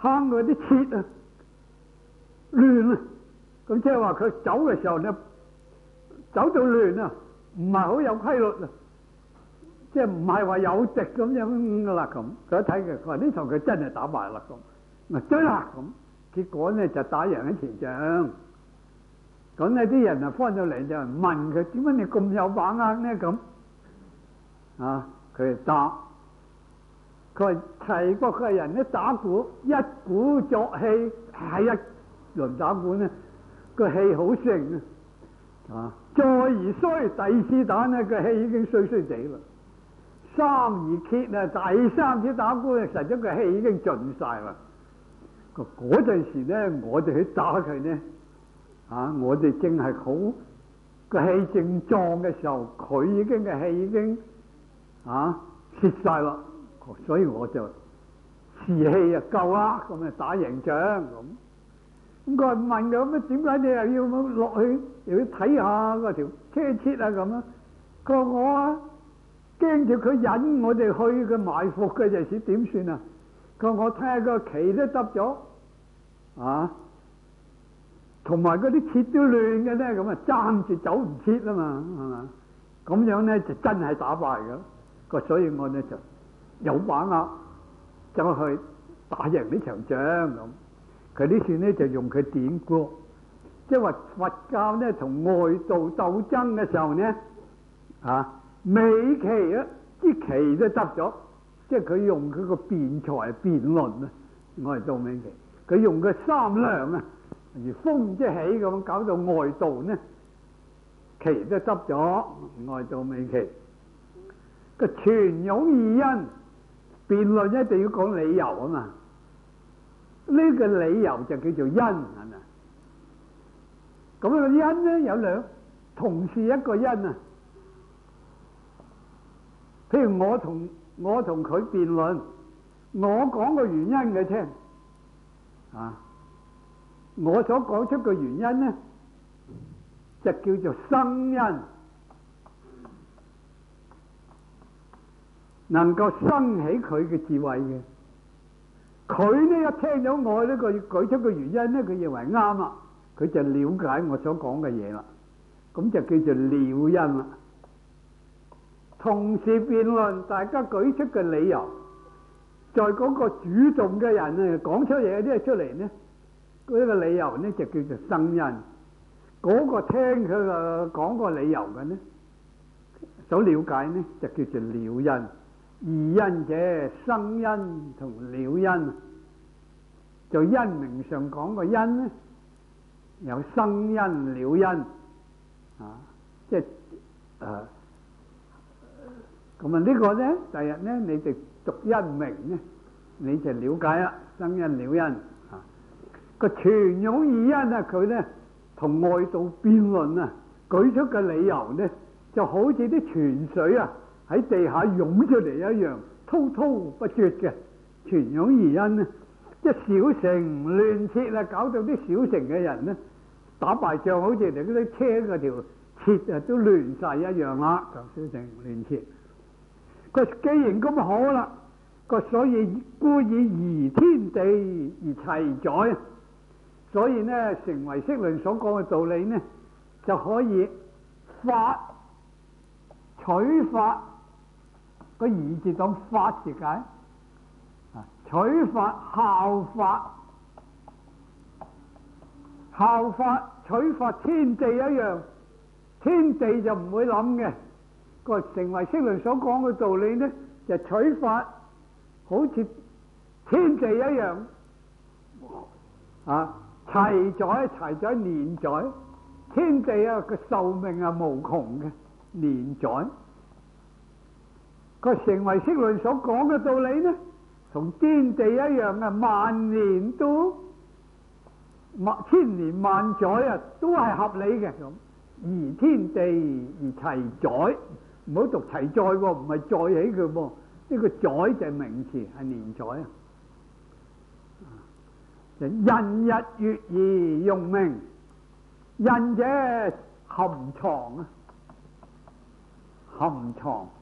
S1: 坑嗰啲切啊亂啊，咁即係話佢走嘅時候咧，走到亂啊，唔係好有規律啊，即係唔係話有敵咁樣啦咁。佢一睇佢話呢場佢真係打敗啦咁，咪追啦咁。結果咧就打贏喺前仗。咁呢啲人啊翻到嚟就問佢點解你咁有把握呢咁？啊，佢答，佢話齊國嘅人咧打鼓，一鼓作氣，係一輪打鼓呢個氣好盛啊！再而衰，第次打呢個氣已經衰衰地啦。三而竭啊，第三次打鼓咧，實質個氣已經盡晒啦。嗰陣時咧，我哋去打佢呢，啊，我哋正係好個氣正壯嘅時候，佢已經嘅氣已經泄晒啦，所以我就士氣啊夠啦，咁啊打贏仗咁。咁佢問佢咁點解你又要落去又要睇下嗰條車切啊咁啊？佢話我啊驚住佢引我哋去佢埋伏嘅陣時點算啊？佢話我睇下個旗都執咗啊，同埋嗰啲切都亂嘅咧，咁啊爭住走唔切啊嘛，係嘛？咁樣咧就真係打敗㗎。所以我咧就有把握走去打贏呢場仗咁。佢呢次咧就用佢典故，即係話佛教咧同外道鬥爭嘅時候呢，尾期啊啲旗都執咗，即係佢用佢個辯才辯論啊，我係到尾期，佢用個三梁啊，如風即起咁，搞到外道呢旗都執咗，外道尾期。個泉湧二因辯論一定要講理由啊嘛，呢個理由就叫做因，係咪？咁個因咧有兩，同是一個因啊。譬如我同佢辯論，我講個原因佢聽，我所講出嘅原因咧，就叫做生因。能夠生起佢嘅智慧嘅，佢呢一聽到我呢個舉出嘅原因呢，佢認為啱啦，佢就了解我所講嘅嘢啦，咁就叫做了因啦。同時辯論，大家舉出嘅理由，在嗰個主動嘅人啊講出嘢啲出嚟呢，嗰個理由呢就叫做生因。嗰個聽佢講個理由嘅呢，所了解呢就叫做了因。二因者，生因同了因。就因名上講個因呢，有生因了因，即係咁啊！呢個呢，第日呢，你哋讀因名呢，你就了解啦，生因了因。個泉湧二因啊，佢呢同外道辯論啊，舉出嘅理由呢，就好似啲泉水啊，喺地下湧出嚟一樣，滔滔不絕嘅。泉湧二因呢，即係小城亂設啊，搞到啲小城嘅人呢，打敗仗好似嚟嗰啲車嗰條設啊都亂晒一樣啦，就小城亂設。佢既然咁好啦，所以故以宜天地而齊宰，所以呢，成唯識論所講嘅道理呢，就可以法取法。個宜字當法字解，取法效法，效法取法天地一樣，天地就唔會諗嘅。個成唯識論所講嘅道理呢，就取法好似天地一樣，齊宰年宰，天地啊個壽命啊無窮嘅年宰。個成唯識論所講嘅道理呢，同天地一樣啊，萬年都千年萬載啊，都係合理嘅咁。宜天地而齊宰，唔好讀齊載喎，唔係載起佢喎，呢個載就係名詞，係年載啊。印日月而用名，印者含藏啊，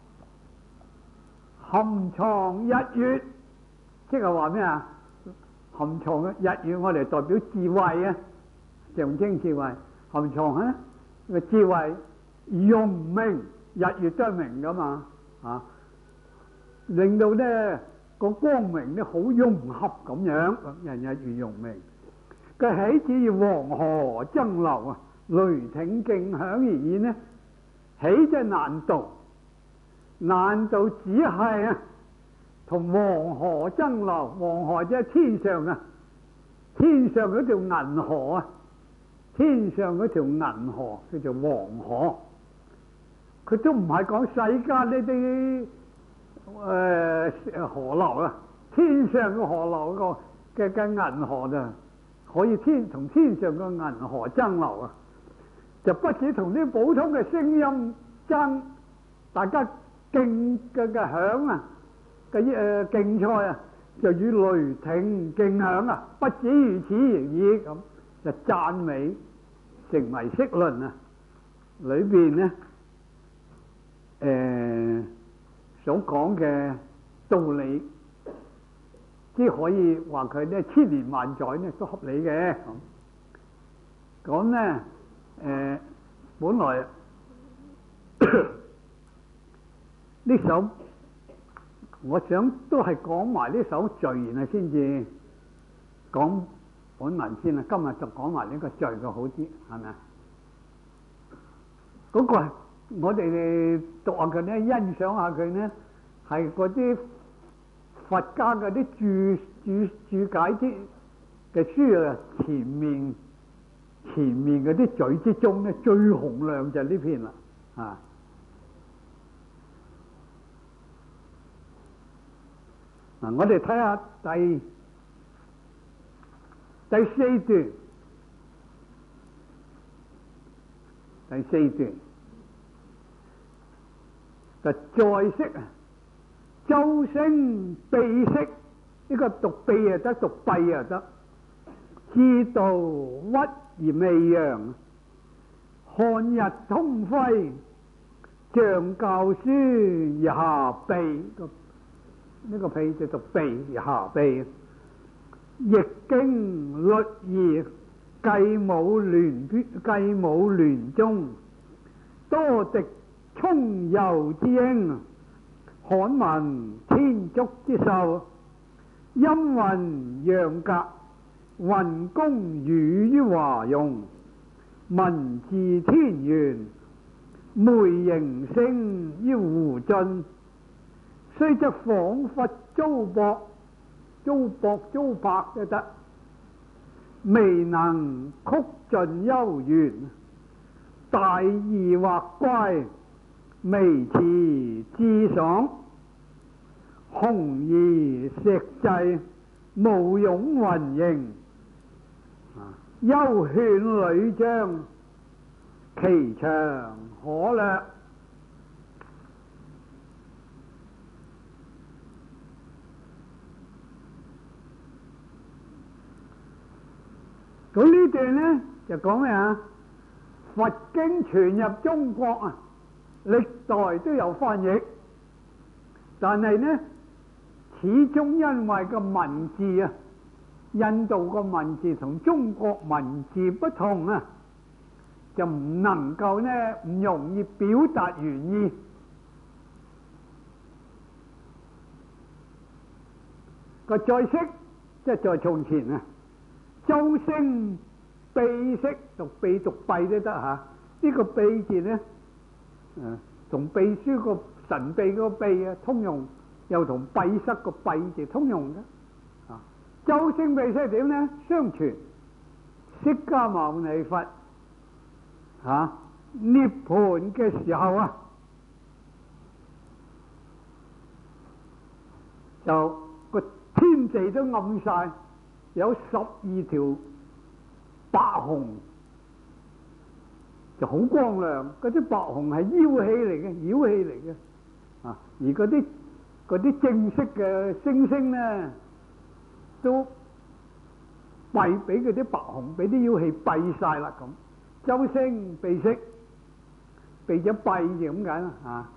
S1: 含藏日月，即係話咩啊？ 含藏嘅日語我哋代表智慧啊，象徵智慧，含藏啊個智慧用明，日月都係明噶嘛啊，令到咧個光明咧好融合咁樣，日月融明。佢喜子如黃河爭流啊，雷霆勁響而現呢，喜即係難度，難度只係啊同黃河爭流，黃河即係天上啊，天上嗰條銀河啊，天上嗰條銀河叫做黃河，佢都唔係講世間呢啲河流啊，天上嘅河流嘅銀河啊，可以同天上嘅銀河爭流啊，就不止同啲普通嘅聲音爭，大家競嘅響啊嘅競賽啊，就與雷霆競響啊，不止如此而已，咁就讚美成為釋論啊，裏邊呢所講嘅道理，即可以話佢呢千年萬載呢都合理嘅。咁呢本來呢首我想都係講埋呢首序言啊，先至講本文先啊。今日就講埋呢個序嘅好啲，係咪啊？嗰個係我哋讀下佢呢，欣賞下佢呢，係嗰啲佛家嗰啲注解啲嘅書啊，前面嗰啲序之中呢，最洪亮就係呢篇啦啊！嗱，我哋睇下第四段，就在昔啊，周星秘識，呢個讀秘又得，讀弊又得，知道屈而未揚，看日通輝，像教書而下秘，呢個秘就讀秘而下秘，易經律儀繼母聯中，多敵沖游之英，罕聞天竺之獸，陰雲陽格，雲公寓於華容，文字天元，梅形聲於湖盡，雖則仿佛租帛就得，未能曲盡幽玄，大義或乖，微詞智爽，紅而石際，無冗雲形，幽勸呂章，其長可略。咁呢段呢就講咩啊？佛經傳入中國啊，歷代都有翻譯，但係呢始終因為個文字啊，印度個文字同中國文字不同啊，就唔能夠呢唔容易表達原意。個在昔即係在從前啊，周星秘識，讀秘讀弊都得嚇。呢個秘字呢，同秘書個神秘嗰個秘啊通用，又同閉塞個閉字通用嘅。周星秘識點呢？相傳釋迦牟尼佛涅槃嘅時候啊，就個天地都暗晒，有12條白虹，就好光亮。嗰啲白虹係妖氣嚟嘅，而嗰啲正式嘅星星呢，都閉俾嗰啲白虹，俾啲妖氣閉晒啦咁。周星秘識，避咗閉就咁解啦。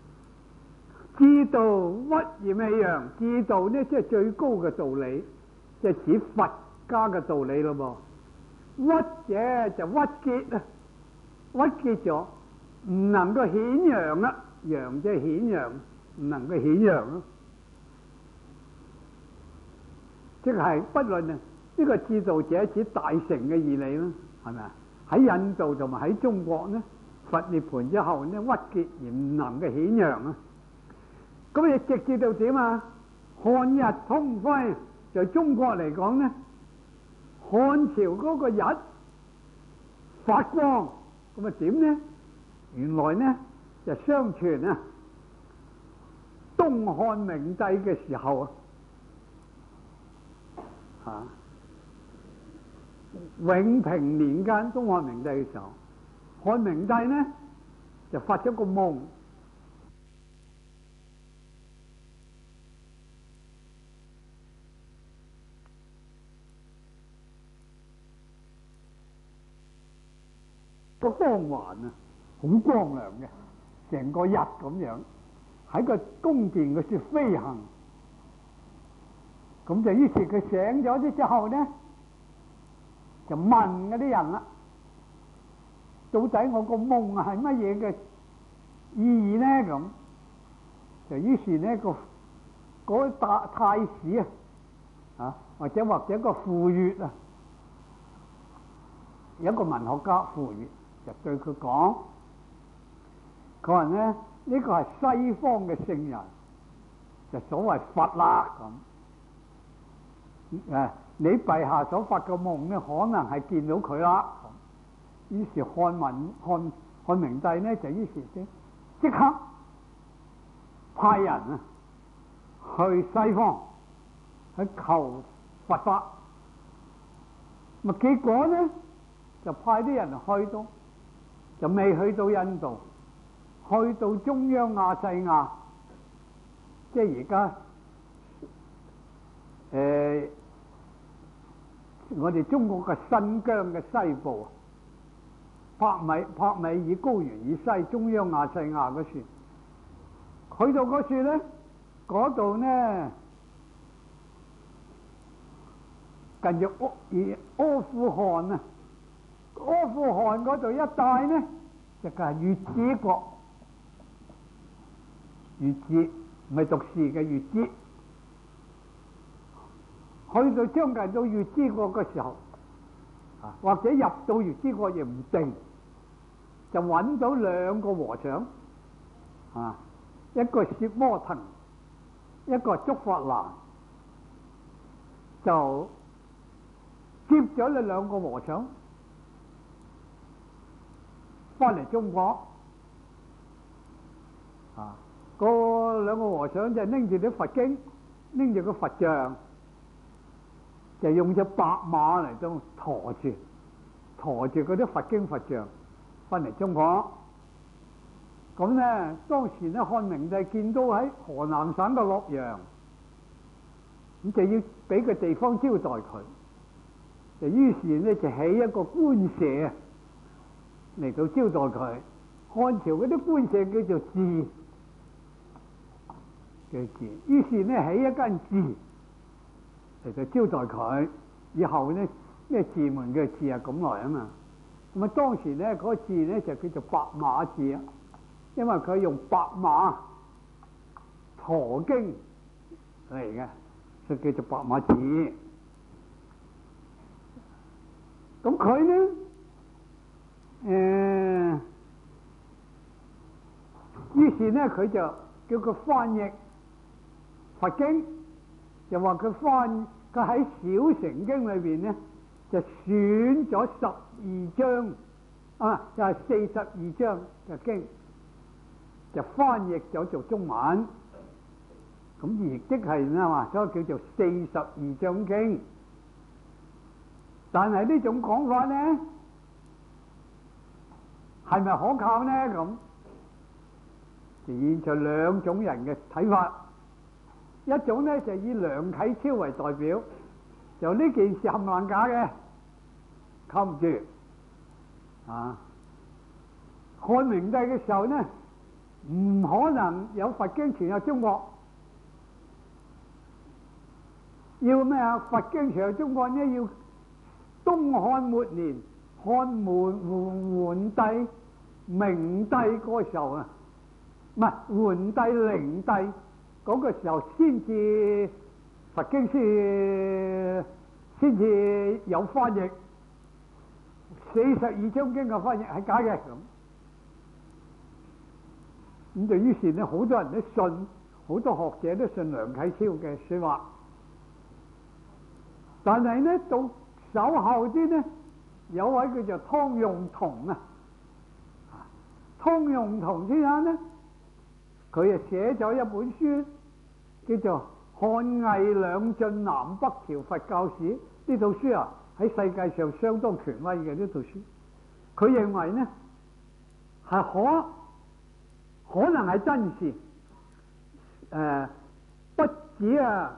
S1: 知道屈而未揚，知道呢即係最高嘅道理， 即係指佛家嘅道理咯噃。屈者就鬱結啊，鬱結咗唔能夠顯揚啦，揚即係顯揚，唔能夠顯揚咯。即係不論啊，呢個智道者指大乘嘅義理啦，係咪啊？喺印度同埋喺中國呢，佛涅盤之後呢，鬱結而唔能夠顯揚啊。咁你直至到點啊？漢日通輝，在中國嚟講呢，漢朝嗰個日發光，咁啊點呢？原來呢就相傳啊，東漢明帝嘅時候啊，永平年間，東漢明帝嘅時候，漢明帝呢就發咗個夢。個光環啊，好光亮嘅，成個日咁樣喺個宮殿嗰處飛行。咁就於是佢醒咗之後呢，就問嗰啲人啦：到底我個夢係乜嘢嘅意義呢？咁就於是呢嗰太史啊，或者個傅說啊，有一個文學家傅說。就對佢講，佢話呢，呢個係西方嘅聖人，就所謂佛啦咁。你陛下所發嘅夢呢，可能係見到佢啦。於是漢明帝呢，就於是即刻派人啊去西方去求佛法。咪結果呢，就派啲人去到。就未去到印度，去到中央亞細亞，即係而家我哋中國嘅新疆嘅西部，帕米爾高原以西，中央亞細亞嗰處，去到嗰處咧，嗰度呢近住阿富汗啊。阿富汗嗰度一帶呢，就係月支國，月支唔係讀士嘅月支。去到將近到月支國嘅時候，或者入到月支國亦唔定，就揾到兩個和尚，一個攝摩騰，一個竺法蘭，就接咗呢兩個和尚。翻嚟中國，嗰兩個和尚就拎住啲佛經，拎住個佛像，就用隻白馬嚟到馱住嗰啲佛經佛像，翻嚟中國。咁呢，當時呢，漢明帝見到喺河南省嘅洛陽，咁就要俾個地方招待佢，就於是呢，就起一個官舍嚟到招待佢。漢朝嗰啲官舍叫做寺，於是呢，起一間寺嚟到招待佢。以後呢，咩寺門嘅寺係咁來啊嘛。咁啊，當時呢，嗰個寺呢就叫做白馬寺啊，因為佢用白馬馱經嚟嘅，就叫做白馬寺。咁佢呢？於是呢，佢就叫佢翻譯佛經，就話佢喺小乘經裏邊呢，就選咗12章就係42章嘅經，就翻譯咗做中文。咁亦即係嘛，所以叫做42章經。但係呢種講法呢，係咪可靠呢？咁現在兩種人嘅睇法，一種呢就以梁啟超為代表，就呢件事冚唪唥假嘅，靠唔住。漢明帝嘅時候呢，唔可能有佛經傳入中國， 要咩啊？佛經上中國呢要東漢末年漢桓帝明帝嗰時候啊，唔係桓帝靈帝嗰個時候先至佛經先至有翻譯42章經嘅翻譯係假嘅咁就於是呢，好多人都信，好多學者都信梁啟超嘅說話。但係呢，到稍後啲呢，有位叫做湯用彤啊，湯用彤先生呢，佢啊寫咗一本書，叫做《漢魏兩晉南北朝佛教史》。呢套書啊喺世界上相當權威嘅呢套書。佢認為呢係可能係真事，不止啊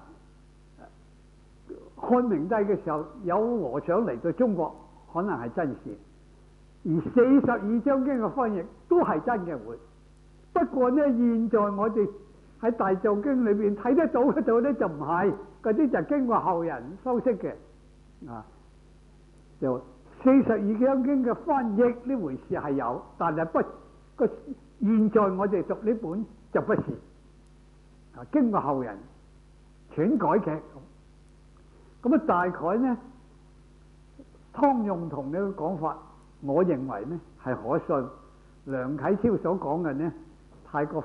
S1: 漢明帝嘅時候有和尚嚟到中國，可能係真事，而42章經嘅翻譯都係真嘅會。不過呢，現在我哋喺大藏經裏邊睇得到嗰度呢，就唔係，嗰啲就經過後人修飾嘅啊。就42章經嘅翻譯呢回事係有，但係現在我哋讀呢本就不是啊，經過後人篡改嘅。咁啊，大概呢，湯用彤呢個講法，我認為呢係可信。梁啟超所講嘅呢，太過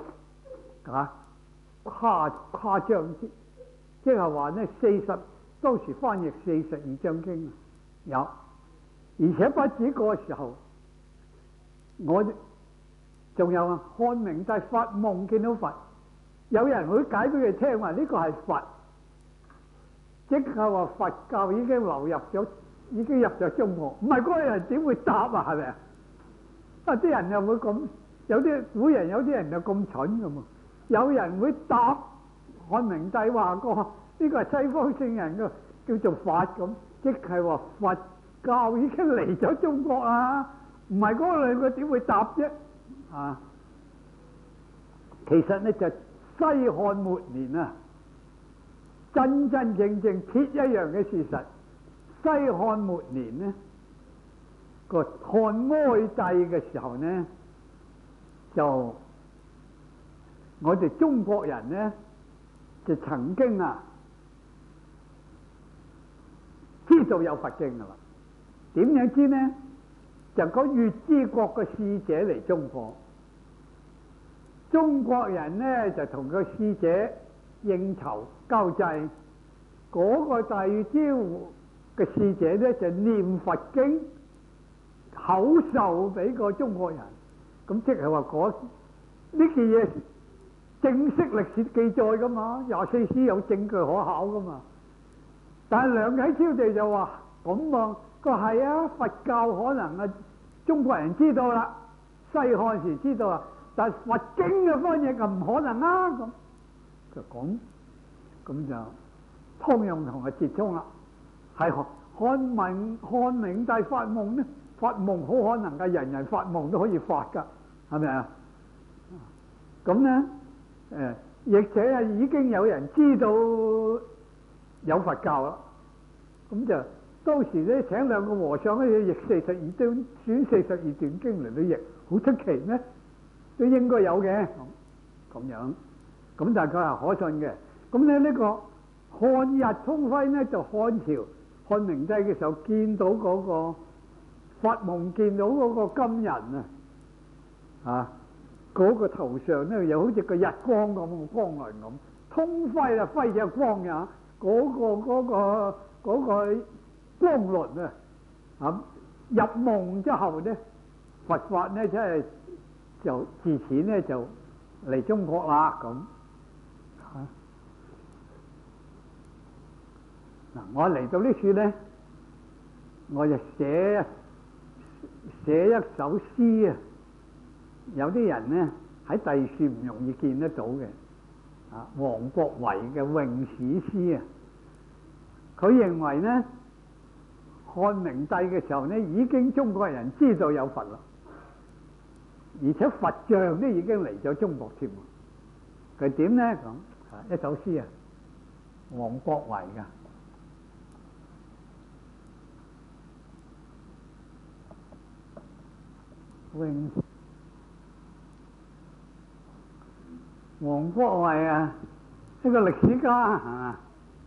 S1: 誇張啲，即係話呢當時翻譯42章經有，而且不止嗰個時候，我仲有啊，漢明帝發夢見到佛，有人會解俾佢聽話呢個係佛。即係話佛教已經流入咗，已經入咗中國，唔係嗰個人點會答啊？係咪啊？啲人又會咁，有啲古人有啲人就咁蠢噶嘛？有人會答漢明帝話過呢個係西方聖人嘅叫做佛咁，即係話佛教已經嚟咗中國啊！唔係嗰兩個點會答啫？啊，其實呢就西漢末年啊。真真正正鐵一樣嘅事實，西漢末年呢個漢哀帝嘅時候呢，就我哋中國人呢就曾經知道有佛經噶啦。點樣知呢？就講月支國嘅使者嚟中國，中國人呢就同個使者應酬交際，嗰個大月支嘅使者咧就念佛經口授俾個中國人，咁即係話呢件嘢正式歷史記載噶嘛，24史有證據可考噶嘛。但係梁啟超哋就話咁啊，佢係啊，佛教可能啊中國人知道啦，西漢時知道啦，但係佛經嘅翻譯就唔可能啊咁。就講咁就湯用彤就接通啦，係漢明帝發夢呢？發夢好可能嘅，人人發夢都可以發噶，係咪啊？咁呢，亦且啊已經有人知道有佛教啦，咁就當時咧請兩個和尚咧譯42段，選42段經嚟到譯，好出奇咩？都應該有嘅咁樣。咁但係佢係可信嘅。咁咧呢個漢日通輝呢，就漢朝漢明帝嘅時候見到嗰個發夢，見到嗰個金人啊，嗰個頭上呢又好似個日光咁嘅光輪咁，通輝啊輝隻光呀，嗰個光輪啊，入夢之後呢，佛法呢真係就自此呢就嚟中國啦咁。嗱，我嚟到呢處呢，我就寫一首詩啊。有啲人呢喺第處唔容易見得到嘅，王國維嘅《詠史詩》啊。佢認為呢，漢明帝嘅時候呢，已經中國人知道有佛啦，而且佛像都已經嚟咗中國添。佢點呢？咁一首詩啊，王國維噶。 永王國維啊，一個歷史家係嘛？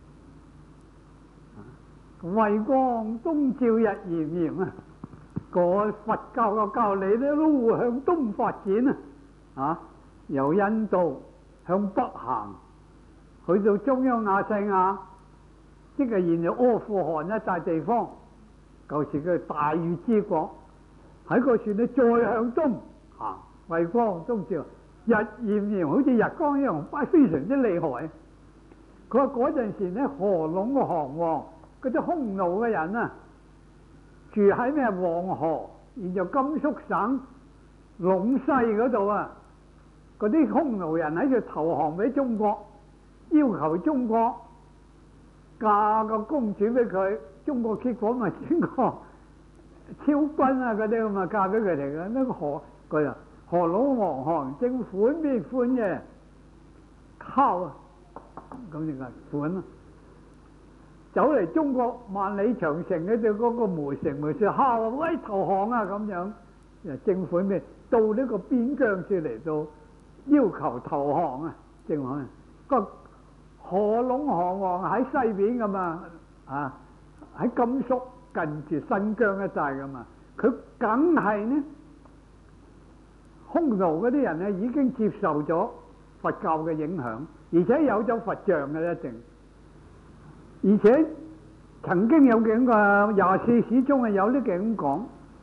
S1: 惠光東照日炎炎啊！個佛教嘅教理咧都向東發展啊！由印度向北行，去到中央亞細亞，即係現在阿富汗一帶地方，舊時嘅大月之國。喺個處咧再向東行，惠光東照日炎炎，好似日光一樣，非常之厲害。佢話嗰陣時咧，河龍嘅降王嗰啲匈奴嘅人啊，住喺咩黃河，現在甘肅省隴西嗰度啊，嗰啲匈奴人喺度投降俾中國，要求中國嫁個公主俾佢，中國結果咪整個超軍啊嗰啲咁啊嫁俾佢哋嘅，呢個河龍黃項正款邊款嘅敲啊，咁就係款啊，走嚟中國萬里長城嗰隻嗰個梅城敲啊，喂投降啊咁樣，正款咩到呢個邊疆處嚟到要求投降啊，正款個河龍降王喺西邊噶嘛啊，喺甘肅近住新疆一帶噶嘛，佢梗係呢匈奴嗰啲人咧已經接受咗佛教嘅影響，而且有咗佛像嘅一定，而且曾經有嘅個24史中係有呢嘅咁講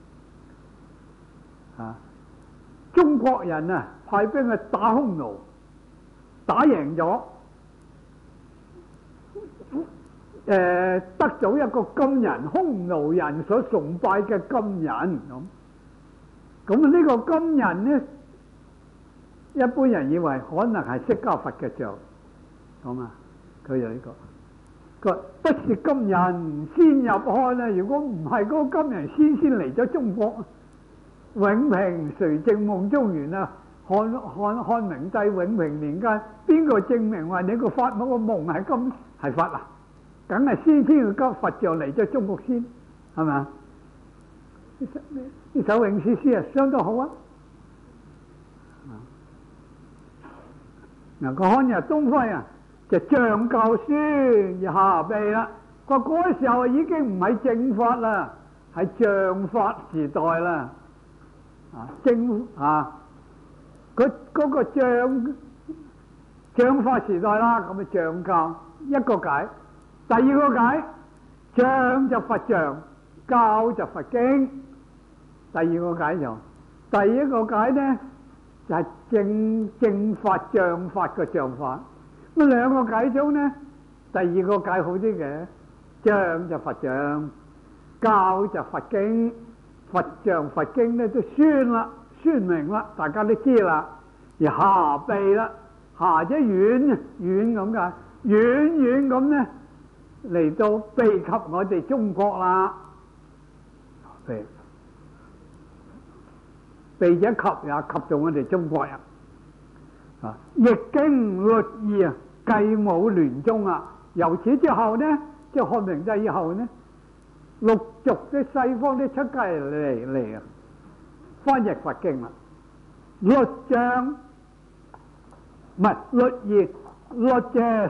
S1: 啊，中國人啊派兵去打匈奴，打贏咗。得咗一個金人，匈奴人所崇拜嘅金人咁呢個金人呢，一般人以為可能係釋迦佛嘅像，咁啊，佢有呢個，佢不是金人先入漢啊！如果唔係嗰個金人先嚟咗中國，永平誰證夢中原啊？漢明帝永平年間，邊個證明話你個發夢個夢係金係佛啊？梗係先要交佛像嚟咗中國先，係咪啊？呢首詠詩詩啊，相當好啊！嗱，個漢日東輝啊，就象教書下備啦。嗰時候已經唔係正法啦，係象法時代啦。正嗰個象法時代啦，咁啊象教一個解。第二個解，象就佛像，教就佛經。第二個解就，第一個解呢就係正法象法嘅象法。咁兩個解中呢，第二個解好啲嘅，象就佛像，教就佛經。佛像佛經呢都宣明啦，大家都知啦。而下備啦，下即遠咁解，遠咁呢。嚟到避及我哋中國啦，避者及也及到我哋中國人啊！易經律義啊，繼母聯宗啊！由此之後呢，即係漢明帝以後呢，陸續啲西方啲出家人嚟啊，翻譯佛經啦，律象唔係律義，律嘅。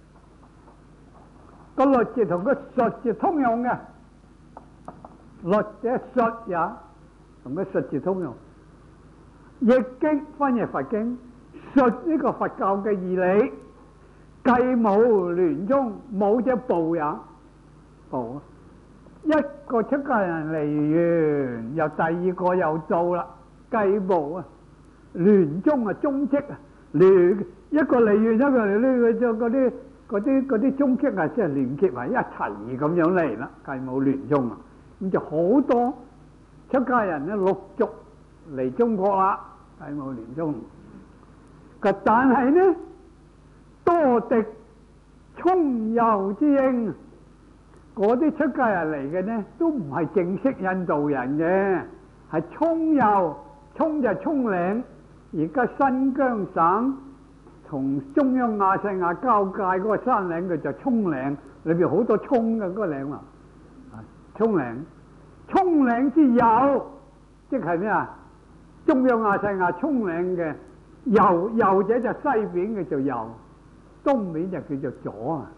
S1: 個律字同個術字通用嘅，律者術也同個術字通用。易經翻譯佛經，術呢個佛教嘅義理，繼母聯宗，母者部也，部啊！一個出家人嚟完，又第二個又到啦，繼母啊，聯宗啊，宗職啊，聯一個嚟完，一個嚟呢個就嗰啲宗職啊，即係連結埋一齊咁樣嚟啦，繼母聯宗啊，咁就好多出家人咧陸續嚟中國啦，繼母聯宗。但係呢，多敵充右之應，嗰啲出家人嚟嘅呢，都唔係正式印度人嘅，係充右，充就係蔥嶺，而家新疆省同中央亞細亞交界嗰個山嶺，佢就蔥嶺，裏邊好多蔥嘅嗰個嶺啊，蔥嶺之右，即係咩啊？ 中央亞細亞葱嶺嘅右者就西邊嘅叫右，東面就叫做左啊。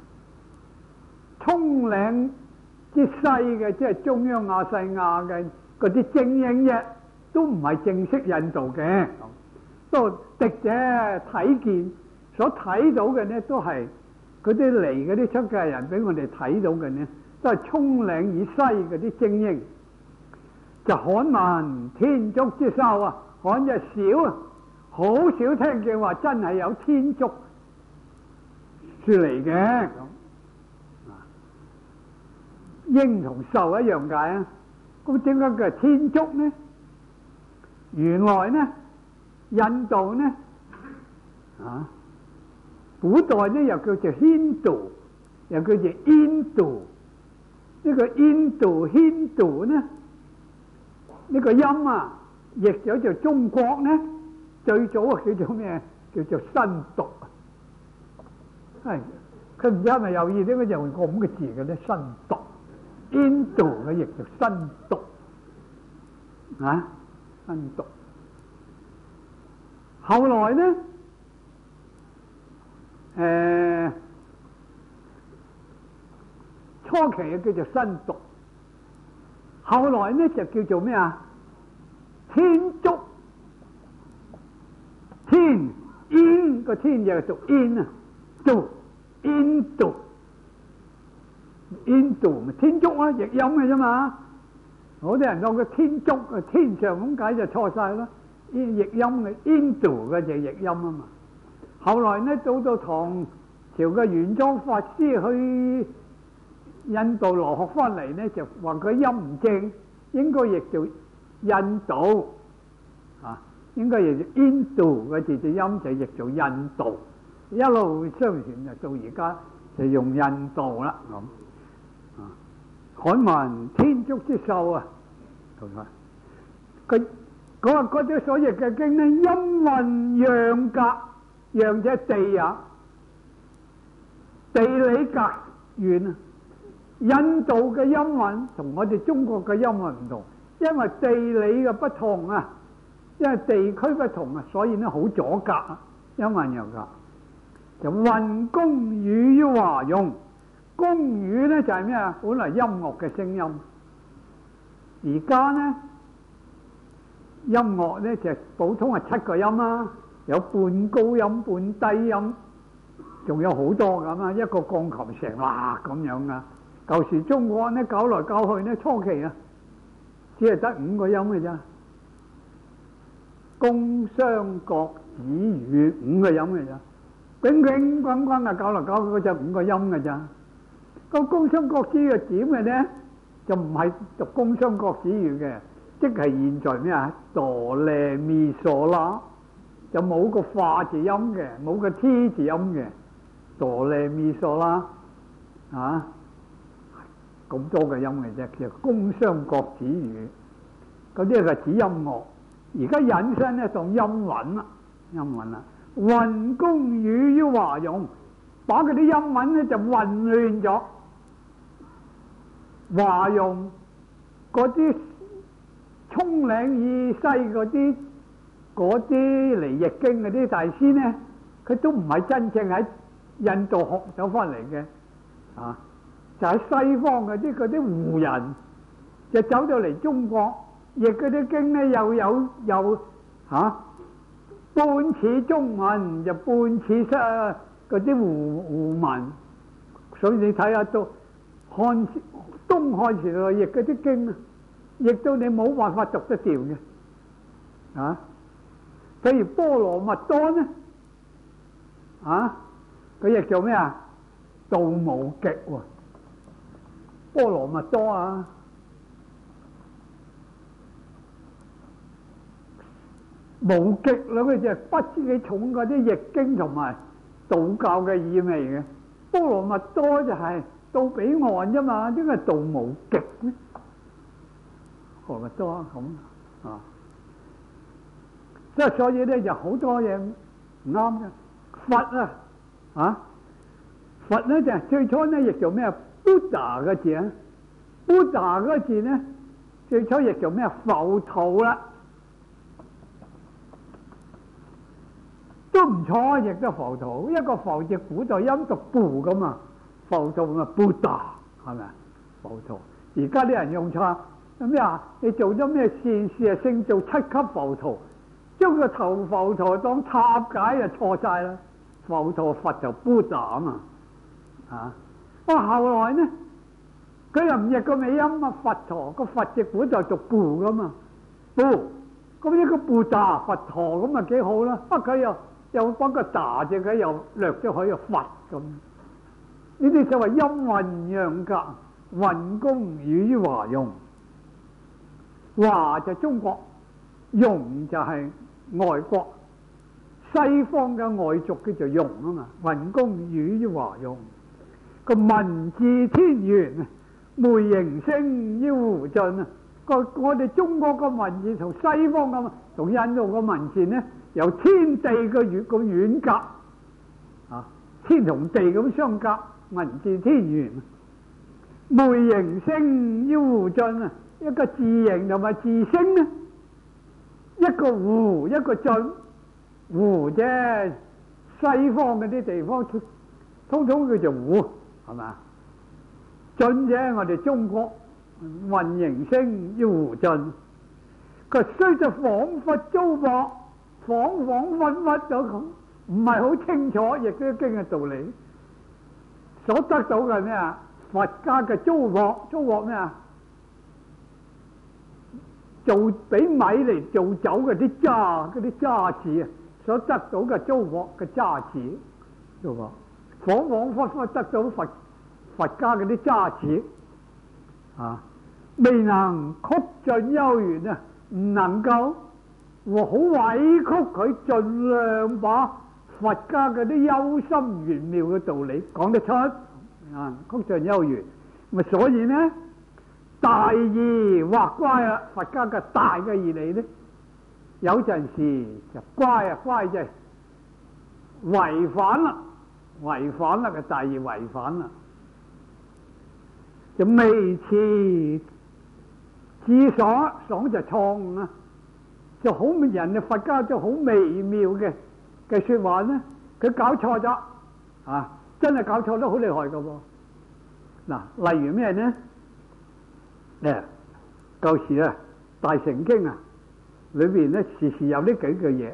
S1: 葱嶺之西嘅即係中央亞細亞嘅嗰啲精英啫，都唔係正式印度嘅。不過敵者睇見所睇到嘅呢，都係嗰啲嚟嗰啲出家人俾我哋睇到嘅呢，都係葱嶺以西嗰啲精英。就罕聞天竺之獸啊，罕就少啊，好少聽見話真係有天竺出嚟嘅。鷹同獸一樣解啊，咁點解叫天竺呢？原來呢，印度呢古代呢又叫做 Hindu， 又叫做 Hindu。呢個 Hindu 呢？呢個音啊，譯咗做中國呢，最早叫做咩？叫做新毒啊！係佢唔知係咪有意點解用咁嘅字嘅咧？新毒 ，Indo 嘅譯做新毒啊，新毒。後來呢，初期嘅叫做新毒。後來呢就叫做咩啊？天竺，天煙個天就係讀煙啊，度煙度煙度咪天竺啊，譯音嘅啫嘛。好多人當佢天竺啊，天上咁解就錯晒啦。譯音嘅煙度嘅就譯音啊嘛。後來呢到唐朝嘅玄奘法師去印度羅學翻嚟呢，就話佢音唔正，應該譯做印度啊，應該譯做印度嘅字，就音就譯做印度，一路相傳就到而家就用印度啦咁啊。罕聞天竺之獸啊，同埋佢嗰啲所譯嘅經呢，音韻讓隔，讓者地啊，地理隔遠啊。印度嘅音韻同我哋中國嘅音韻唔同，因為地理嘅不同啊，因為地區不同啊，所以呢好阻隔啊，音韻又隔。就混宮語於華容，宮語呢就係咩啊？本來音樂嘅聲音，而家呢音樂呢就普通係7個音啦，有半高音、半低音，仲有好多咁啊，一個鋼琴成啦咁樣啊。舊時中國呢搞來搞去呢，初期啊，只係得5個音嘅咋，宮商角徵羽5個音嘅咋，滾滾滾滾啊，搞來搞去嗰就5個音嘅咋。個宮商角徵羽點嘅呢，就唔係讀宮商角徵羽嘅，即係現在咩啊？哆唻咪嗦啦，就冇個化字音嘅，冇個 T 字音嘅，哆唻咪嗦啦啊！咁多嘅音嘅啫，叫宮商角徵羽，嗰啲係指音樂。而家引申咧當音韻啦，音韻啦。混宮語於華容，把嗰啲音韻咧就混亂咗。華容嗰啲葱嶺以西嗰啲嚟譯經嗰啲大師咧，佢都唔係真正喺印度學走翻嚟嘅啊。就喺西方嗰啲胡人就走到嚟中國，譯嗰啲經咧又半似中文，就半似嗰啲胡文，所以你睇下到東漢時代譯嗰啲經啊，譯到你冇辦法讀得掉嘅啊。譬如波羅蜜多呢啊，佢譯做咩啊？度無極喎。波羅蜜多啊，無極兩個字不知幾重嗰啲譯經同埋道教嘅意味嘅。波羅蜜多就係到彼岸啫嘛，點解度無極呢？波羅蜜多咁啊，即係所以咧就好多嘢唔啱嘅。佛咧就最初咧譯做咩？Buddha 嘅字啊 ，Buddha 嗰字咧最初譯做咩？浮屠啦， 都唔錯，亦都浮屠。一個浮字古代音讀部咁啊，浮屠咪布達係咪啊？浮屠。而家啲人用錯咩啊？你做咗咩善事啊？勝做7級浮屠，將個頭浮屠當插解就錯晒啦。浮屠佛就布達啊嘛，啊！後來呢，佢又唔譯個尾音啊，佛陀個佛字古代讀部噶嘛，部咁呢個布達佛陀咁啊幾好啦。佢又幫個達字，佢又略咗佢個佛咁。呢啲就係音韻樣格，運功與於華用。華就中國，用就係外國西方嘅外族叫做用啊嘛。運功與於華用，個文字天圓，梅形聲於胡盡啊。我哋中國個文字同西方嘅同印度個文字呢，由天地嘅遠隔啊，天同地咁相隔，文字天圓，梅形聲於胡盡啊。一個字形同埋字聲呢，一個胡一個盡，胡啫，西方嗰啲地方通通叫做胡，係咪？盡啫，我哋中國雲形聲於胡盡。佢雖就恍惚糟粕，恍恍惚惚咗咁，唔係好清楚，亦都經嘅道理。所得到嘅咩啊？佛家嘅糟粕，糟粕咩啊？做俾米嚟做酒嘅啲渣，嗰啲渣子啊，所得到嘅糟粕嘅渣子，糟粕，恍恍惚惚得到佛家嗰啲渣子啊，未能曲盡幽玄啊，唔能夠好委屈佢，盡量把佛家嗰啲幽深玄妙嘅道理講得出啊，曲盡幽玄，咪所以呢？大義或乖啊！佛家嘅大嘅義理呢，有陣時就乖啊，乖就係違反啦，違反啦，個大義違反啦，就微詞自爽，爽就錯誤啊，就好人嘅佛家就好微妙嘅說話呢，佢搞錯咗啊，真係搞錯得好厲害噶噃。嗱，例如咩呢？舊時啊，大乘經啊，裏邊咧時時有呢幾句嘢，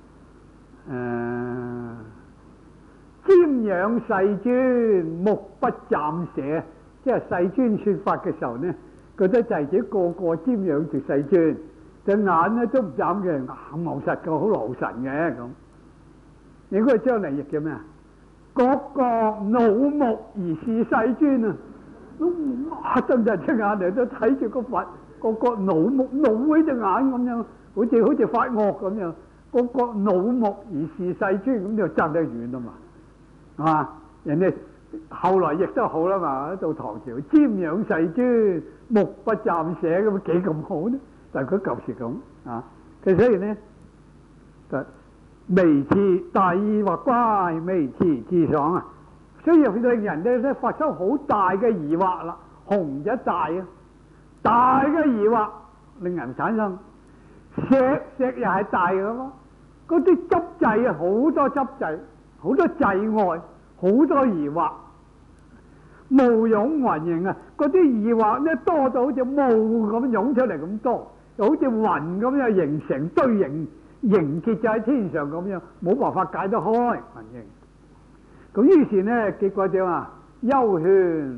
S1: 瞻仰世尊，目不暫捨，即係世尊說法嘅時候呢，覺得弟子個個瞻仰住世尊，隻眼咧都唔眨嘅，眼望實嘅，好老神嘅咁。你嗰個將嚟譯叫咩啊？各個腦目而視世尊啊！哇！真係隻眼嚟都睇住個佛，個個腦目腦呢隻眼咁樣，好似發惡咁樣，個個腦目而視世尊，咁就爭得遠啦嘛，係嘛？人哋後來亦都好啦嘛，到唐朝瞻仰世尊，目不暫捨咁幾咁好呢？但係佢舊時咁啊，佢所以呢，就微詞大義或乖，微詞自爽啊！所以令人咧發生好大嘅疑惑啦，紅就大啊，大嘅疑惑令人產生石又係大嘅嘛，嗰啲執滯啊，好多執滯，好多滯礙，好多疑惑，霧湧雲形啊，嗰啲疑惑咧多到好似霧咁湧出嚟咁多，就好似雲咁樣形成堆凝結就喺天上咁樣，冇辦法解得開雲形。咁於是呢，結果點啊？幽玄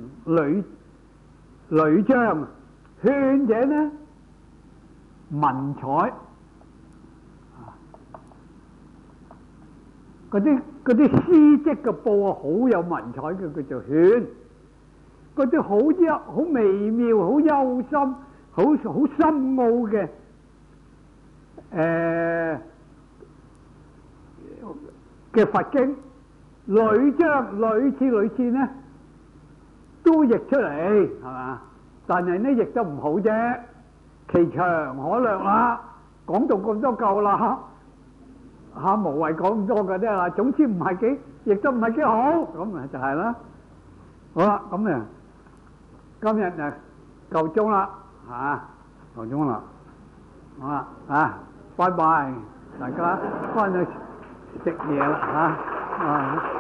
S1: 屢張，勸者呢文采，嗰啲詩跡嘅報啊，好有文采嘅，叫做勸。嗰啲好微妙、好幽深、好深奧嘅嘅佛經。屢章屢次呢都譯出嚟，係嘛？但係呢譯得唔好啫，其長可略啦，講到咁多夠啦，無謂講咁多嘅啫啦。總之唔係幾，譯得唔係幾好，咁咪就係啦。好啦，咁啊，今日就夠鐘啦，夠鐘啦，好啦，拜拜，大家翻去食嘢啦嚇，